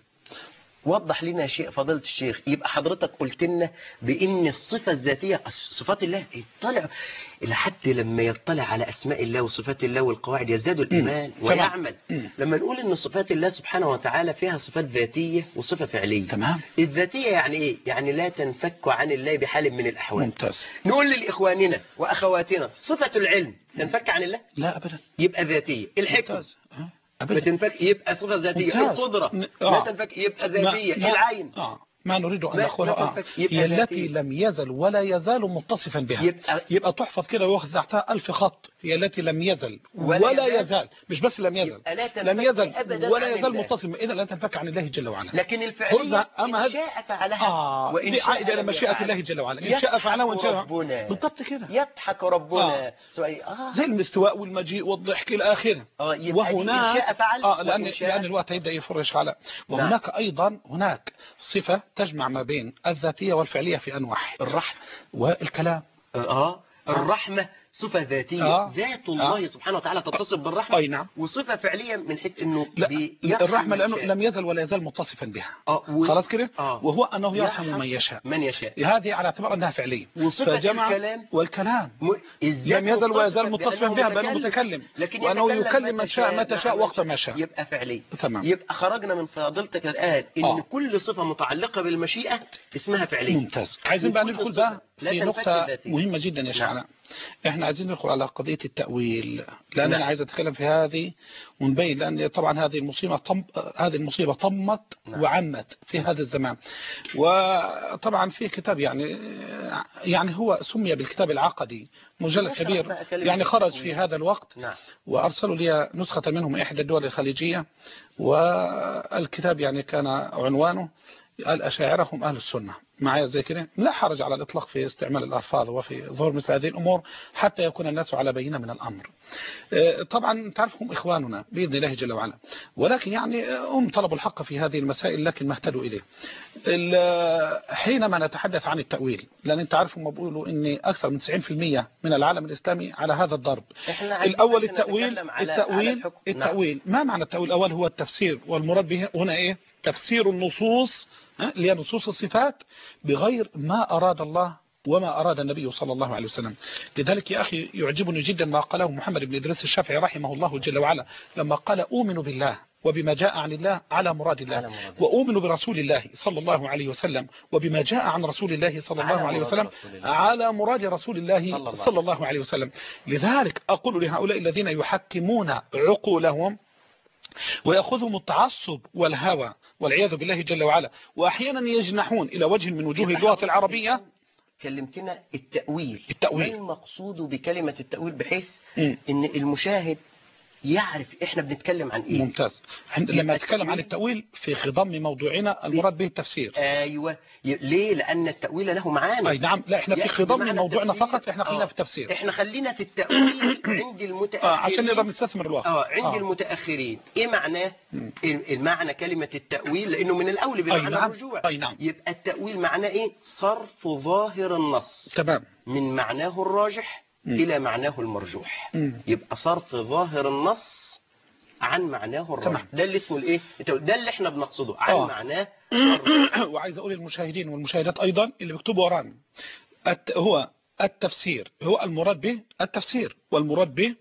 S2: وضح لنا شيء فضيلة الشيخ. يبقى حضرتك قلت لنا بأن الصفة الذاتية صفات الله يطلع إلى حد لما يطلع على أسماء الله وصفات الله والقواعد يزداد الإيمان ويعمل. لما نقول أن صفات الله سبحانه وتعالى فيها صفات ذاتية وصفة فعلية.
S1: تمام.
S2: الذاتية يعني إيه؟ يعني لا تنفك عن الله بحال من الأحوال.
S1: ممتاز.
S2: نقول لإخواننا وأخواتنا صفة العلم تنفك عن الله؟
S1: لا أبدا.
S2: يبقى ذاتية. الحكمة ما تنفك يبقى صفة ذاتية. القدرة لا تنفك يبقى ذاتية. العين
S1: ما نريد أن نقولها هي التي لم يزل ولا يزال متصفا بها. يبقى تحفظ كده وياخذ تحتها 1000 خط. هي التي لم يزل ولا يزال، مش بس لم يزل، لم يزل ولا يزال متصفا. إذا لا تنفك عن الله جل وعلا.
S2: لكن الفعلية إن شاء فعلها
S1: وإن شاء إلى مشيئة الله جل وعلا. إن شاء فعلها وإن شاء
S2: بالضبط كده. يضحك ربنا
S1: زي الاستواء والمجيء والضحك إلى آخره.
S2: وهناك
S1: لأن الوقت هيبدأ يفرش على. وهناك أيضا هناك صفة تجمع ما بين الذاتية والفعلية في أنواع الرحمة والكلام.
S2: الرحمة صفة ذاتية. ذات الله سبحانه وتعالى تتصف بالرحمة.
S1: أي نعم.
S2: وصفة فعلية من حيث أنه
S1: الرحمة لأنه لم يزل ولا يزال متصفا بها. خلاص كده. وهو أنه يرحم من يشاء. هذه على اعتبار أنها فعلية.
S2: وصفة الكلام
S1: والكلام لم يزل ولا يزال متصفا بها بأنه متكلم، وأنه يكلم من شاء متى شاء وقت ما شاء.
S2: يبقى فعلية.
S1: تمام.
S2: يبقى خرجنا من فضيلتك الآن إن كل صفة متعلقة بالمشيئة اسمها فعلية.
S1: ممتاز. عايزين بقى ندخل بقى في نقطة مهمة جدا يا شيخنا. احنا عايزين ندخل على قضية التأويل، لأن أنا عايز أتكلم في هذه ونبين، لأن طبعا هذه المصيبة طمت وعمت في هذا الزمان. وطبعا في كتاب يعني هو سمي بالكتاب العقدي، مجلد كبير يعني خرج في هذا الوقت. وأرسلوا لي نسخة منه من إحدى الدول الخليجية. والكتاب يعني كان عنوانه الأشاعرة هم أهل السنة. معايا زي كده. لا حرج على الإطلاق في استعمال الألفاظ وفي ظهور مثل هذه الأمور حتى يكون الناس على بينة من الأمر. طبعا تعرفهم إخواننا بإذن الله جل وعلا، ولكن يعني هم طلبوا الحق في هذه المسائل لكن ما اهتدوا إليه. حينما نتحدث عن التأويل، لأن أنت عارف هم بيقولوا إن أكثر من 90% من العالم الإسلامي على هذا الضرب. الأول التأويل. ما معنى التأويل؟ الأول هو التفسير، والمراد به هنا إيه؟ تفسير النصوص اللي هي نصوص الصفات بغير ما أراد الله وما أراد النبي صلى الله عليه وسلم. لذلك يا أخي يعجبني جدا ما قاله محمد بن إدريس الشافعي رحمه الله جل وعلا لما قال أؤمن بالله وبما جاء عن الله على مراد الله، وأؤمن برسول الله صلى الله عليه وسلم وبما جاء عن رسول الله صلى الله عليه وسلم على مراد رسول الله صلى الله عليه وسلم. لذلك أقول لهؤلاء الذين يحكمون عقولهم ويأخذهم التعصب والهوى والعياذ بالله جل وعلا، وأحيانا يجنحون إلى وجه من وجوه اللغة العربية.
S2: كلمتنا التأويل. ما المقصود بكلمة التأويل بحيث ان المشاهد يعرف احنا بنتكلم عن ايه؟
S1: ممتاز. لما نتكلم عن التأويل في خضم موضوعنا المراد به التفسير.
S2: ايوه. ليه؟ لان التأويل له معاني.
S1: اي نعم. لا احنا في خضم موضوعنا فقط، احنا خلينا في التفسير.
S2: احنا خلينا في التأويل عند المتأخرين
S1: عشان نقدر نستثمر الوقت.
S2: عند المتأخرين ايه معناه؟ المعنى كلمة التأويل لانه من الاول بمعنى الرجوع.
S1: نعم.
S2: يبقى التأويل معناه ايه؟ صرف ظاهر النص
S1: تمام من
S2: معناه الراجح إلى معناه المرجوح. يبقى صرف ظاهر النص عن معناه الراجح. ده اللي اسمه الايه؟ ده اللي احنا بنقصده عن معناه
S1: وعايز اقول للمشاهدين والمشاهدات ايضا اللي بيكتبوا ورانا هو التفسير هو المراد به التفسير، والمراد به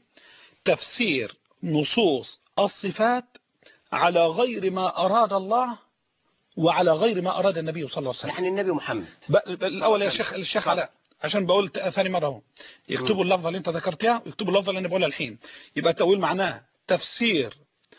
S1: تفسير نصوص الصفات على غير ما أراد الله وعلى غير ما أراد النبي صلى الله عليه وسلم.
S2: يعني النبي محمد
S1: الأول يا شيخ الشيخ علاء عشان بقول ثاني مرة اهو يكتبوا اللفظة اللي انت ذكرتها ويكتبوا اللفظة اللي انا بقولها الحين. يبقى التأويل معناه تفسير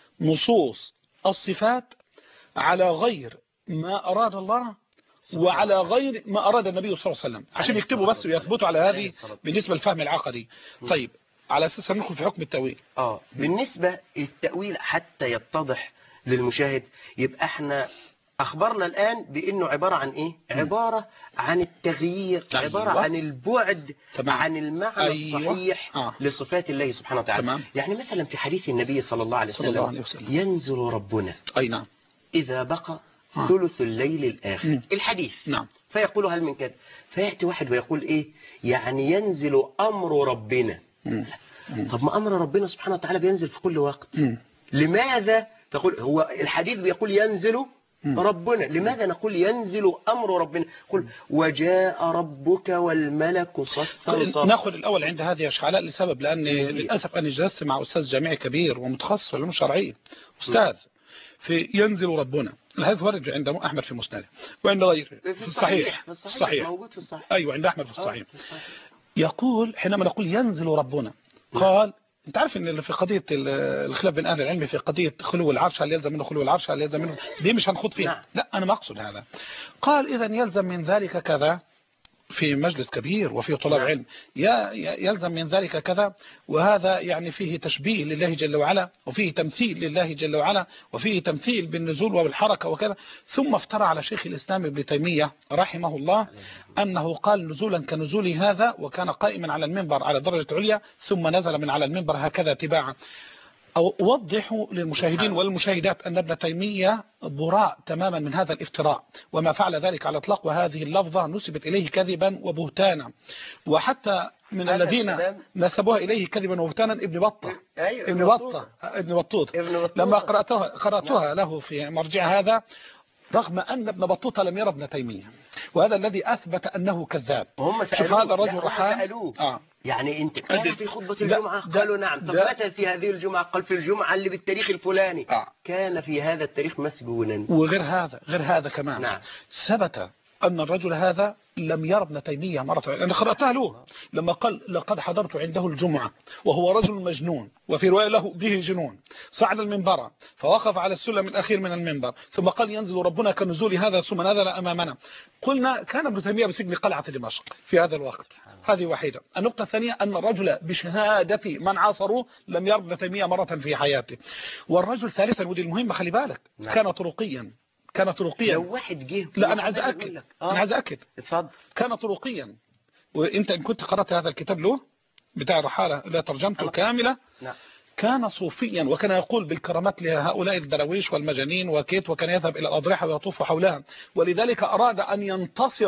S1: نصوص الصفات على غير ما أراد الله وعلى غير ما أراد النبي صلى الله عليه وسلم، عشان يكتبوا بس ويثبتوا على هذه بالنسبة للفهم العقدي. طيب على أساس ندخل في حكم التأويل.
S2: بالنسبة للتأويل حتى يتضح للمشاهد، يبقى احنا أخبرنا الآن بأنه عبارة عن إيه؟ عبارة عن التغيير، عبارة عن البعد عن المعنى الصحيح لصفات الله سبحانه وتعالى. يعني مثلا في حديث النبي صلى الله عليه وسلم ينزل ربنا إذا بقى ثلث الليل الآخر. الحديث فيقول هل من كذا؟ فيأتي واحد ويقول إيه؟ يعني ينزل أمر ربنا. طب ما أمر ربنا سبحانه وتعالى بينزل في كل وقت. لماذا تقول هو الحديث بيقول ينزل ربنا؟ لماذا نقول ينزل أمر ربنا؟ قل وجاء ربك والملك صفا صفا.
S1: ناخذ الأول عند هذه الشعلاء لسبب، لأن للأسف أنا جلست مع أستاذ جامعي كبير ومتخصص في العلوم الشرعية، أستاذ في ينزل ربنا. هذا ورد عند أحمد في مسنده وعند غيره في الصحيح
S2: موجود في الصحيح.
S1: أيوة عند أحمد في الصحيح. يقول حينما نقول ينزل ربنا قال انت عارف ان في قضيه الخلاف بين اهل العلم في قضيه خلو العرش، هل يلزم منه خلو العرش هل يلزم منه دي مش هنخوض فيها. لا انا ما اقصد هذا. قال اذا يلزم من ذلك كذا في مجلس كبير وفي طلاب علم يلزم من ذلك كذا، وهذا يعني فيه تشبيه لله جل وعلا وفيه تمثيل لله جل وعلا وفيه تمثيل بالنزول وبالحركة وكذا. ثم افترى على شيخ الإسلام ابن تيمية رحمه الله أنه قال نزولا كنزول هذا، وكان قائما على المنبر على درجة عليا ثم نزل من على المنبر هكذا تباعا. أوضح للمشاهدين والمشاهدات أن ابن تيمية براء تماما من هذا الافتراء وما فعل ذلك على الإطلاق، وهذه اللفظة نسبت إليه كذبا وبهتانا، وحتى من الذين نسبوها إليه كذبا وبهتانا ابن بطوطة لما قرأتها له في مرجع هذا، رغم أن ابن بطوطة لم يرى ابن تيمية، وهذا الذي أثبت أنه كذاب.
S2: هم
S1: سألوه هذا الرجل
S2: سألوه يعني انت كان في خطبة الجمعة؟ قالوا نعم. طب متى في هذه الجمعة؟ قال في الجمعة اللي بالتاريخ الفلاني. كان في هذا التاريخ مسجونا.
S1: وغير هذا كمان ثبت أن الرجل هذا لم يرى ابن تيمية مرة. أنا قرأتها له لما قال لقد حضرت عنده الجمعة وهو رجل مجنون، وفي رواية له به جنون، صعد المنبر فوقف على السلم الأخير من المنبر ثم قال ينزل ربنا كنزول هذا ثم نزل أمامنا. قلنا كان ابن تيمية بسجن قلعة دمشق في هذا الوقت. هذه واحدة. النقطة الثانية أن الرجل بشهادة من عاصروه لم يرى ابن تيمية مرة في حياته. والرجل ثالثا ودي المهمة خلي بالك كان طرقيا.
S2: لو واحد جه
S1: لا أنا عايز أكد
S2: اتفضل.
S1: كان طرقيا، وانت ان كنت قرأت هذا الكتاب له بتاع الرحالة لا ترجمته كاملة. كان صوفيا وكان يقول بالكرامات لهؤلاء الدرويش والمجانين وكان يذهب إلى الأضرحة ويطوف حولها، ولذلك أراد أن ينتصر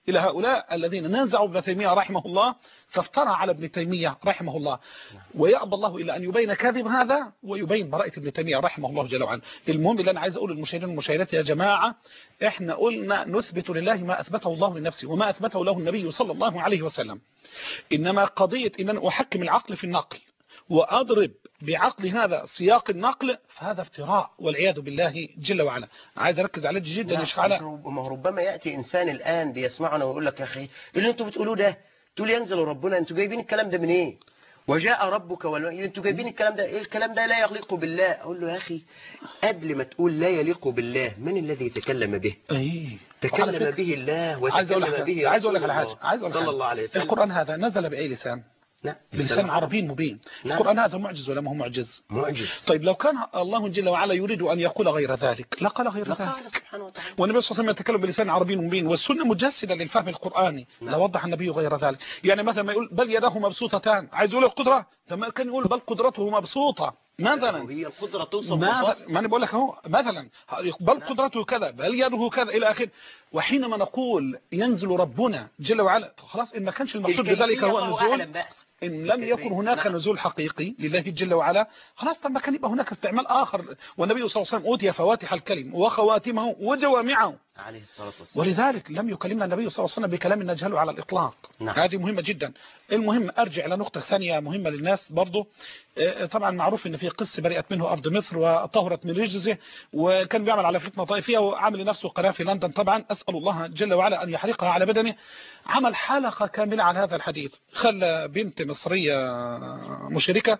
S1: إلى هؤلاء الذين نازعوا ابن تيمية رحمه الله فافترى على ابن تيمية رحمه الله، ويأبى الله إلا أن يبين كاذب هذا ويبين براءة ابن تيمية رحمه الله جل وعلا. المهم اللي أنا عايز أقول للمشاهدين والمشاهدات يا جماعة، إحنا قلنا نثبت لله ما أثبته الله لنفسه وما أثبته له النبي صلى الله عليه وسلم. إنما قضية إن أنا أحكم العقل في النقل وأضرب بعقل هذا سياق النقل، فهذا افتراء والعياذ بالله جل وعلا. عايز أركز عليه جدا يا شيخ علاء.
S2: ربما يأتي إنسان الآن بيسمعنا ويقول لك يا أخي اللي أنتوا بتقولوه ده، تقول ينزل ربنا، أنتوا جايبين الكلام ده من إيه؟ وجاء ربك أنتوا جايبين الكلام ده، إيه الكلام ده لا يليق بالله. أقول له يا أخي قبل ما تقول لا يليق بالله، من الذي تكلم به؟ تكلم به الله وتكلم به
S1: عايز أقول لك على حاجة،
S2: صلى الله عليه وسلم.
S1: القرآن هذا نزل بأي لسان؟ بلسان عربي مبين. القرآن هذا معجز ولا ما هو معجز؟
S2: معجز.
S1: طيب لو كان الله جل وعلا يريد أن يقول غير ذلك لقال غير ذلك
S2: سبحانه وتعالى.
S1: والنبي صلى الله عليه وسلم يتكلم بلسان عربي مبين، والسنة مجسدة للفهم القرآني. لوضح النبي غير ذلك. يعني مثلا ما يقول بل يداه مبسوطتان، عايز يقول القدرة، ثم كان يقول بل قدرته مبسوطة مثلا.
S2: هي القدرة توصف
S1: ما أنا بقول لك اهو مثلا بل قدرته كذا بل يده كذا إلى آخر. وحينما نقول ينزل ربنا جل وعلا، خلاص إن ما كانش المقصود بذلك هو النزول، إن لم يكن هناك نزول حقيقي لله جل وعلا، خلاص طب ما كان يبقى هناك استعمال آخر. والنبي صلى الله عليه وسلم أوتي فواتح الكلم وخواتمه وجوامعه
S2: عليه الصلاة والسلام،
S1: ولذلك لم يكلمنا النبي صلى الله عليه وسلم بكلام نجهله على الإطلاق. هذه مهمة جدا. المهم أرجع إلى نقطة ثانية مهمة للناس برضو. طبعا معروف إن في قس برئت منه أرض مصر وطهرت من رجزه، وكان بيعمل على فتنة طائفية وعامل لنفسه قناة في لندن. طبعا أسأل الله جل وعلا أن يحرقها على بدنه. عمل حلقة كاملة عن هذا الحديث، خلى بنت مصرية مشركة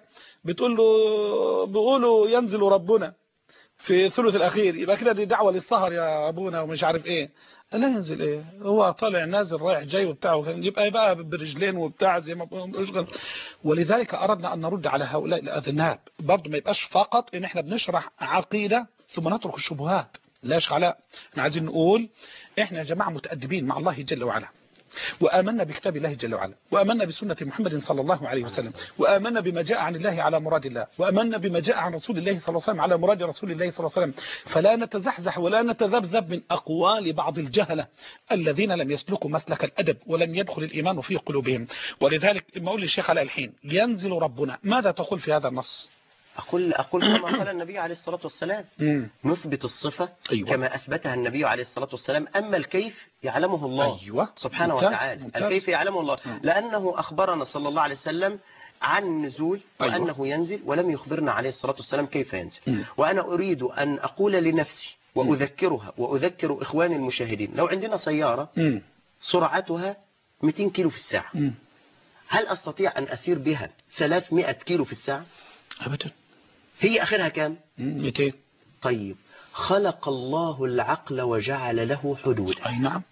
S1: بيقولوا ينزل ربنا في الثلث الأخير، يبقى كده دي دعوة للسهر يا أبونا ومش عارف إيه. لا ينزل إيه، هو طالع نازل رايح جاي وبتاعه، يبقى برجلين وبتاع زي ما بيشغل. ولذلك أردنا أن نرد على هؤلاء الأذناب برضه، ما يبقاش فقط إن إحنا بنشرح عقيدة ثم نترك الشبهات. لا يا شيخ علاء، احنا عايزين نقول إحنا يا جماعة متأدبين مع الله جل وعلا، وآمنا بكتاب الله جل وعلا، وآمنا بسنة محمد صلى الله عليه وسلم، وآمنا بما جاء عن الله على مراد الله، وآمنا بما جاء عن رسول الله صلى الله عليه وسلم على مراد رسول الله صلى الله عليه وسلم. فلا نتزحزح ولا نتذبذب من أقوال بعض الجهلة الذين لم يسلكوا مسلك الأدب ولم يدخل الإيمان في قلوبهم. ولذلك لما أقول للشيخ علاء الحين ينزل ربنا، ماذا تقول في هذا النص؟
S2: أقول كما قال النبي عليه الصلاة والسلام، نثبت الصفة كما أثبتها النبي عليه الصلاة والسلام، أما الكيف يعلمه الله سبحانه وتعالى. الكيف يعلمه الله، لأنه أخبرنا صلى الله عليه وسلم عن النزول وأنه ينزل، ولم يخبرنا عليه الصلاة والسلام كيف ينزل. وأنا أريد أن أقول لنفسي وأذكرها وأذكر إخواني المشاهدين، لو عندنا سيارة سرعتها 200 كيلو في الساعة، هل أستطيع أن أسير بها 300 كيلو في الساعة؟
S1: أبدا.
S2: هي آخرها كام؟
S1: 200.
S2: طيب خلق الله العقل وجعل له حدودا.
S1: أي نعم.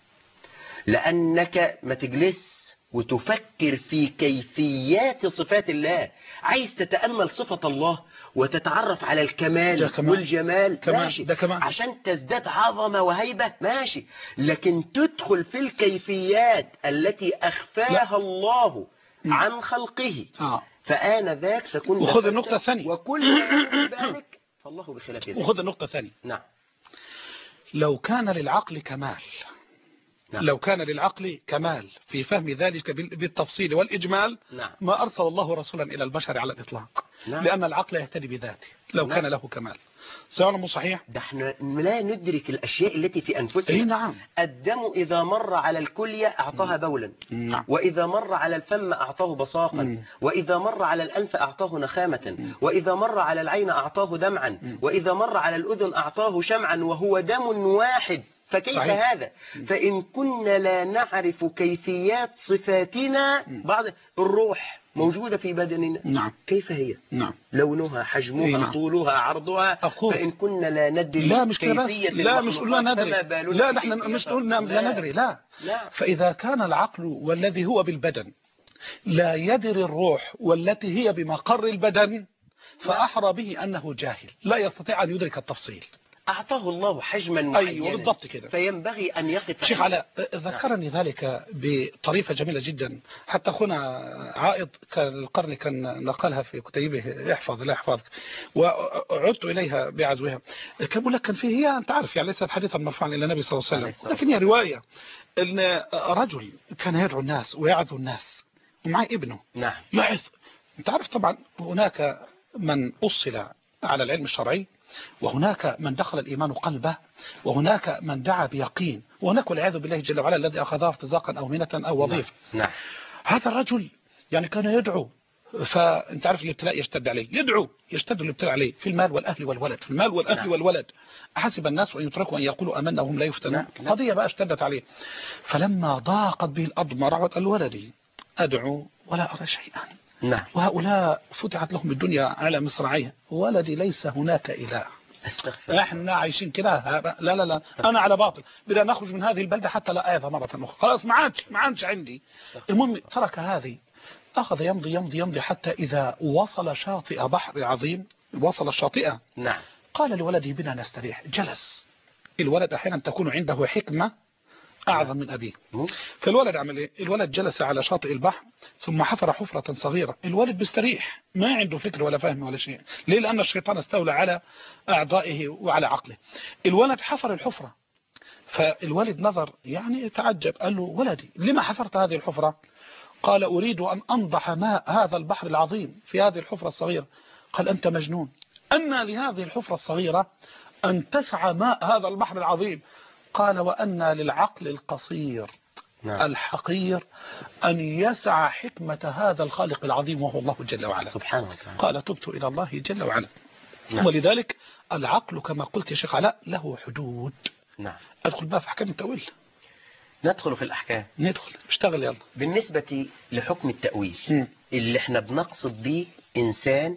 S2: لأنك ما تجلس وتفكر في كيفيات صفات الله، عايز تتأمل صفة الله وتتعرف على الكمال والجمال، ماشي، عشان تزداد عظمة وهيبة، ماشي، لكن تدخل في الكيفيات التي أخفاها الله عن خلقه، فآن ذاك تكون.
S1: وخذ النقطة الثانية،
S2: وكل ما بالك فالله بخلاف ذلك.
S1: وخذ النقطة الثانية.
S2: نعم.
S1: لو كان للعقل كمال، لو كان للعقل كمال في فهم ذلك بالتفصيل والإجمال، ما أرسل الله رسولا إلى البشر على الإطلاق، لأن العقل يهتدي بذاته لو كان له كمال. سواء مو صحيح؟
S2: ده احنا لا ندرك الأشياء التي في أنفسنا.
S1: نعم.
S2: الدم إذا مر على الكلية أعطاها بولا، وإذا مر على الفم أعطاه بصاقا، وإذا مر على الأنف أعطاه نخامة، وإذا مر على العين أعطاه دمعا، وإذا مر على الأذن أعطاه شمعا، وهو دم واحد. فكيف صحيح. هذا؟ فإن كنا لا نعرف كيفيات صفاتنا، بعض الروح موجودة في بدننا،
S1: نعم.
S2: كيف هي؟
S1: نعم.
S2: لونها، حجمها، نعم. طولها، عرضها. فإن كنا لا ندري
S1: لا مش
S2: كيفية
S1: لا مش قلنا ندري، لا نحن مش قلنا لا ندري، لا. فإذا كان العقل والذي هو بالبدن لا يدري الروح والتي هي بمقر البدن، فأحرى به أنه جاهل لا يستطيع أن يدرك التفصيل.
S2: أعطاه الله حجما معينا.
S1: أيوة بالضبط كده.
S2: فينبغي أن يقف.
S1: شيخ علاء ذكرني ذلك بطريفة جميلة جدا، حتى أخونا عائض القرن كان نقلها في كتيبه احفظ لا يحفظك، وعدت إليها بعزوها. كان بقول لك كان فيه، هي أنت عارف يعني ليست حديثا مرفوعا إلى النبي صلى الله عليه وسلم، لكن هي رواية أن رجل كان يدعو الناس ويعظ الناس ومعه ابنه.
S2: نعم.
S1: يعظ. أنت عارف طبعا هناك من أصل على العلم الشرعي، وهناك من دخل الإيمان قلبه، وهناك من دعا بيقين، وهناك والعياذ بالله جل وعلا الذي أخذها ارتزاقا أو منة أو وظيفة.
S2: نعم.
S1: هذا الرجل يعني كان يدعو، فأنت عارف الابتلاء يشتد عليه، يدعو يشتد الابتلاء عليه في المال والأهل والولد، في المال والأهل والولد. أحسب الناس أن يتركوا أن يقولوا أمنا وهم لا يفتنون. القضية بقى اشتدت عليه، فلما ضاقت به الأرض ما رعت قال ولدي أدعو ولا أرى شيئا.
S2: نعم.
S1: وهؤلاء فتحت لهم الدنيا على مصراعيها، ولدي ليس هناك إله. احنا عايشين كده، لا لا لا انا على باطل، بدنا نخرج من هذه البلدة حتى لا اذى مرة اخرى، خلاص ما عادش عندي. المهم ترك هذه، اخذ يمضي يمضي يمضي حتى اذا وصل شاطئ بحر عظيم، وصل الشاطئة.
S2: نعم.
S1: قال لولده بنا نستريح، جلس. الولد احيانا تكون عنده حكمة أعظم من أبيه. فالولد عمل إيه؟ الولد جلس على شاطئ البحر ثم حفر حفرة صغيرة. الولد بيستريح، ما عنده فكر ولا فهم ولا شيء. ليه؟ لأن الشيطان استولى على أعضائه وعلى عقله. الولد حفر الحفرة، فالولد نظر يعني تعجب، قال له ولدي لما حفرت هذه الحفرة؟ قال أريد أن أنضح ماء هذا البحر العظيم في هذه الحفرة الصغيرة. قال أنت مجنون، أن لهذه الحفرة الصغيرة أن تسعى ماء هذا البحر العظيم؟ قال وأن للعقل القصير الحقير أن يسعى حكمة هذا الخالق العظيم وهو الله جل وعلا
S2: سبحانه وتعالى.
S1: قال تبت إلى الله جل وعلا. ولذلك العقل كما قلت يا شيخ علاء له حدود.
S2: نعم.
S1: أدخل بقى في أحكام التأويل.
S2: ندخل في الأحكام.
S1: ندخل اشتغل يلا.
S2: بالنسبة لحكم التأويل اللي احنا بنقصد به إنسان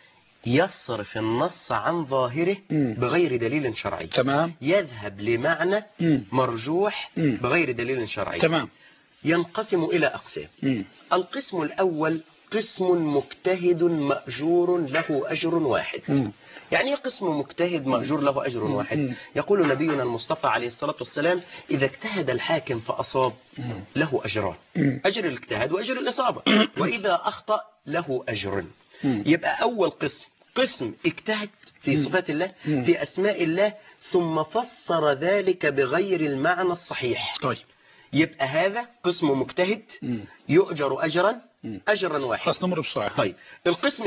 S2: يصرف النص عن ظاهره بغير دليل شرعي.
S1: تمام.
S2: يذهب لمعنى مرجوح بغير دليل شرعي.
S1: تمام.
S2: ينقسم إلى أقسام. القسم الأول قسم مجتهد مأجور له أجر واحد. يعني ايه قسم مجتهد مأجور له أجر واحد؟ يقول نبينا المصطفى عليه الصلاة والسلام إذا اجتهد الحاكم فأصاب له أجران، أجر الاجتهاد وأجر الإصابة، وإذا أخطأ له أجر. يبقى أول قسم اجتهد في صفات الله في أسماء الله ثم فسر ذلك بغير المعنى الصحيح.
S1: طيب.
S2: يبقى هذا قسم مجتهد يؤجر أجرا واحد.
S1: خلاص نمر بسرعة.
S2: طيب القسم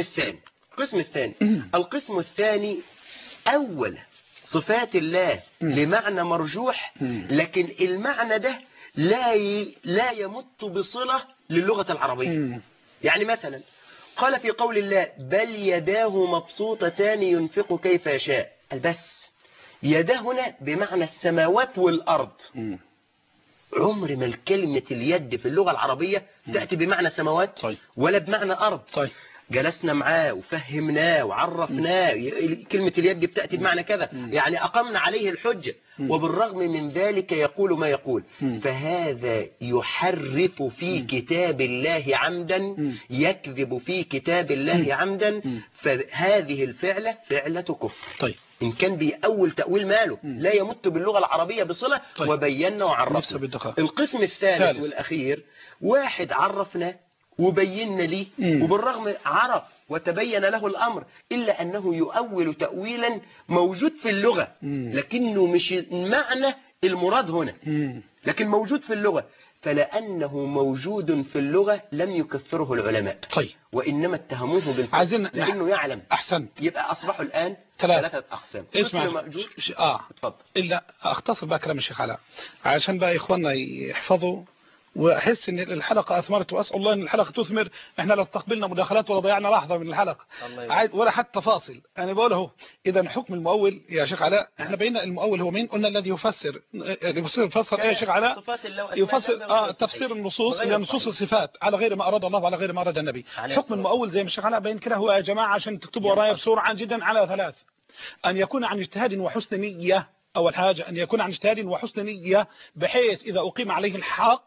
S2: الثاني أول صفات الله لمعنى مرجوح، لكن المعنى ده لا يمت بصلة للغة العربية. يعني مثلا قال في قول الله بل يداه مبسوطتان ينفق كيف يشاء، بس يداه هنا بمعنى السماوات والأرض. عمر ما الكلمة اليد في اللغة العربية تأتي بمعنى سماوات ولا بمعنى أرض. جلسنا معاه وفهمناه وعرفناه كلمة اليد بتأتي بمعنى كذا، يعني أقمنا عليه الحجة، وبالرغم من ذلك يقول ما يقول. فهذا يحرف في كتاب الله عمدا، يكذب في كتاب الله عمدا، فهذه الفعلة فعلة كفر.
S1: طيب.
S2: إن كان بأول تأويل ماله لا يمت باللغة العربية بصلة. طيب. وبينا وعرفنا. القسم الثالث والأخير واحد عرفنا وبينا ليه، وبالرغم عرف وتبين له الأمر إلا أنه يؤول تأويلا موجود في اللغة لكنه مش المعنى المراد هنا، لكن موجود في اللغة. فلأنه موجود في اللغة لم يكفره العلماء.
S1: طيب.
S2: وإنما اتهموه بالفعل لأنه يعلم.
S1: أحسن.
S2: يبقى أصبحوا الآن ثلاثة أقسام.
S1: اسمع.
S2: مأجور.
S1: اتفضل. إلا أختصر بقى كلام الشيخ علاء عشان بقى إخواننا يحفظوا، وأحس إن الحلقة أثمرت، وأسأل الله إن الحلقة تثمر. إحنا لا استقبلنا مداخلات ولا ضيعنا لحظة من الحلقة ولا حتى فاصل. أنا بقول أهو إذا حكم المؤول يا شيخ علاء، إحنا بينا المؤول هو مين؟ قلنا الذي يفسر إيه يا شيخ علاء؟ يفسر تفسير النصوص إلى نصوص الصفات على غير ما أراد الله وعلى غير ما أراد النبي. حكم المؤول زي ما الشيخ علاء بين كده هو يا جماعة عشان تكتبوا ورايا بسرعة جدا على ثلاث: أن يكون عن اجتهاد وحسن نية. أول حاجة أن يكون عن اجتهاد وحسن نية بحيث إذا أقيم عليه الحق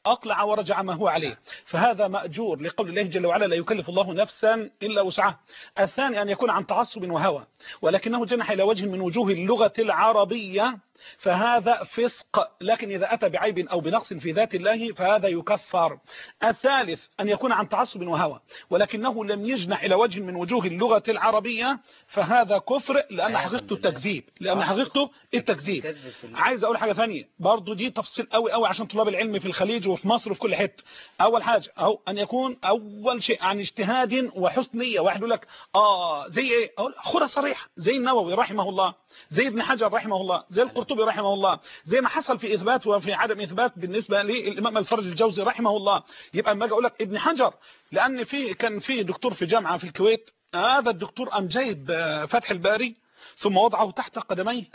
S1: أقلع ورجع ما هو عليه، فهذا مأجور لقول الله جل وعلا لا يكلف الله نفسا إلا وسعها. الثاني أن يكون عن تعصب وهوى ولكنه جنح إلى وجه من وجوه اللغة العربية، فهذا فسق، لكن إذا أتى بعيب أو بنقص في ذات الله فهذا يكفر. الثالث أن يكون عن تعصب وهوى ولكنه لم يجنح إلى وجه من وجوه اللغة العربية، فهذا كفر لأن حقيقته التكذيب، عايز أقول حاجة ثانية برضو، دي تفصيل قوي عشان طلاب العلم في الخليج وفي مصر وفي كل حتة. أول حاجة أو أن يكون أول شيء عن اجتهاد وحسن نية. واحد يقول لك زي إيه؟ أقول خذها صريح، زي النووي رحمه الله، زي ابن حجر رحمه الله، زي القرطبي رحمه الله، زي ما حصل في إثبات وفي عدم إثبات بالنسبة للإمام الفرج الجوزي رحمه الله. يبقى لما أجي أقول لك ابن حجر، لأن كان في دكتور في جامعة في الكويت، هذا الدكتور قام جايب فتح الباري ثم وضعه تحت قدميه،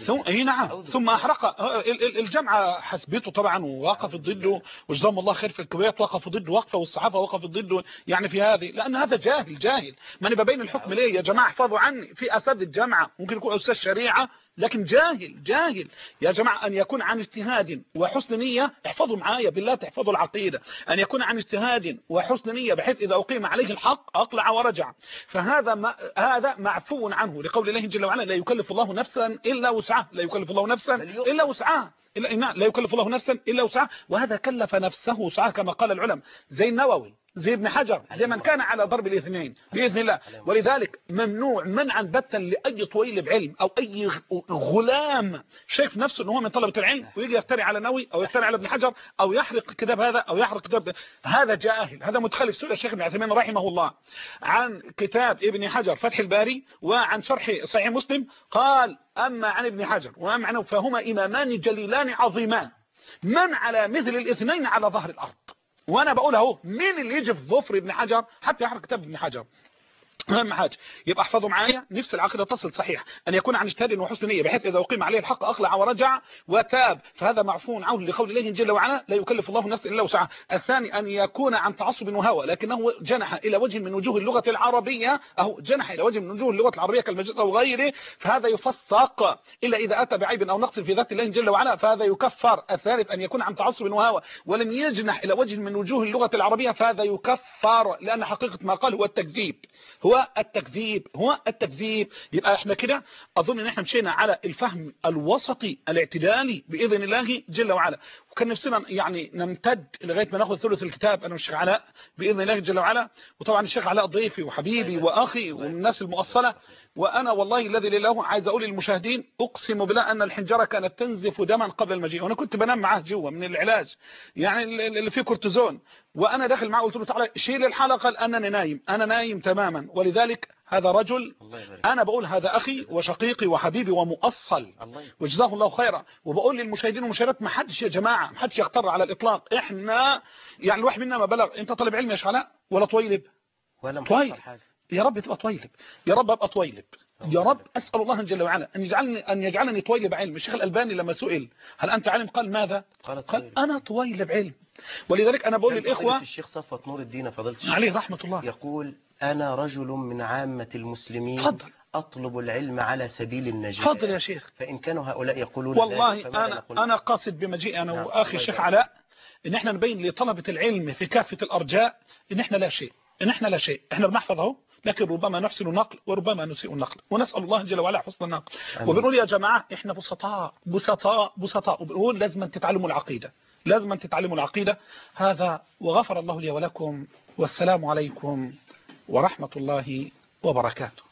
S1: ثم أحرق الجامعة حسبته طبعا ووقفت ضده، وجزاهم الله خير في الكويت وقفوا ضده وقفة، والصحافة وقفت ضده يعني في هذه، لأن هذا جاهل. ما نبقى بين الحكم ليه يا جماعة؟ احفظوا عني، في أساتذة الجامعة ممكن يكون أستاذ شريعة لكن جاهل يا جماعة. أن يكون عن اجتهاد وحسن نية، احفظوا معايا بالله تحفظوا العقيدة، أن يكون عن اجتهاد وحسن نية بحيث إذا أقيم عليه الحق أقلع ورجع، فهذا هذا معفو عنه لقول الله جل وعلا لا يكلف الله نفسا إلا وسعها، لا يكلف الله نفسا إلا وسعها، لا يكلف الله نفسا إلا وسعها، وهذا كلف نفسه وسعها كما قال العلماء، زي النووي، زي ابن حجر، زي من كان على ضرب الاثنين بإذن الله. ولذلك ممنوع منعا باتا لأي طويل بعلم أو أي غلام شايف نفسه أنه هو من طلبة العلم ويجي يفتري على نووي أو يفتري على ابن حجر أو يحرق كتاب هذا أو يحرق كتاب هذا جاهل، هذا متخلف. سئل الشيخ ابن عثيمين رحمه الله عن كتاب ابن حجر فتح الباري وعن شرح صحيح مسلم، قال أما عن ابن حجر وأما عنه فهما إمامان جليلان عظيمان من على مثل الاثنين على ظهر الأرض. وانا بقول اهو مين اللي يجي في ظفر ابن حجر حتى يحرق كتاب ابن حجر؟ اهم حاجه يبقى احفظوا معايا، نفس العقيده تصل صحيح، ان يكون عن اجتهاد وحسن نيه بحيث اذا اقيم عليه الحق اخلع ورجع وتاب، فهذا معفو عنه لقول الله جل وعلا لا يكلف الله نفسا الا وسعها. الثاني ان يكون عن تعصب وهوى لكنه جنح الى وجه من وجوه اللغه العربيه، اهو جنح الى وجه من وجوه اللغه العربيه كالمجاز او غيره، فهذا يفسق الا اذا اتى بعيب او نقص في ذات الله جل وعلا فهذا يكفر. الثالث ان يكون عن تعصب وهوى ولم يجنح الى وجه من وجوه اللغه العربيه فهذا يكفر، لان حقيقه ما قال هو التكذيب، هو التكذيب. يبقى احنا كده اظن ان احنا مشينا على الفهم الوسطي الاعتدالي باذن الله جل وعلا، وكان نفسنا يعني نمتد لغايه ما ناخذ ثلث الكتاب انا والشيخ علاء باذن الله جل وعلا. وطبعا الشيخ علاء ضيفي وحبيبي واخي ومن الناس المؤصله، وانا والله الذي لله عايز اقول للمشاهدين اقسم بالله ان الحنجره كانت تنزف دما قبل المجيء، وانا كنت بنام معاه جوه من العلاج يعني اللي فيه كورتيزون، وانا داخل معه قلت له تعالى شيل الحلقه لانني نايم، انا نايم تماما. ولذلك هذا رجل انا بقول هذا اخي وشقيقي وحبيبي ومؤصل وجزاه الله خيرا. وبقول للمشاهدين والمشاهدات ما حدش يا جماعه ما حدش يختار على الاطلاق، احنا يعني الواحد منا ما بلغ. انت طالب علم يا شيخ علاء ولا طويلب؟
S2: ولا
S1: طويلب. يا رب تبقى طويلب، يا رب ابقى طويلب، يا رب اسال الله جل وعلا ان يجعلني طويلب علم. الشيخ الالباني لما سئل هل انت عالم قال ماذا؟ قال انا طويلب علم. ولذلك انا بقول للاخوه
S2: الشيخ صفوت نور الدين فضيله الشيخ
S1: عليه رحمه الله
S2: يقول انا رجل من عامه المسلمين
S1: فضل.
S2: اطلب العلم على سبيل النجاة.
S1: فضل يا شيخ.
S2: فان كانوا هؤلاء يقولون
S1: والله انا قاصد بمجيئي انا واخي الشيخ علاء ان احنا نبين لطلبه العلم في كافه الارجاء ان احنا لا شيء، احنا بنحفظ اهو، لكن ربما نحسن النقل وربما نسيء النقل، ونسأل الله جل وعلا حسن النقل. وبنقول يا جماعة احنا بسطاء وبنقول لازم تتعلموا العقيدة، هذا وغفر الله لي ولكم، والسلام عليكم ورحمة الله وبركاته.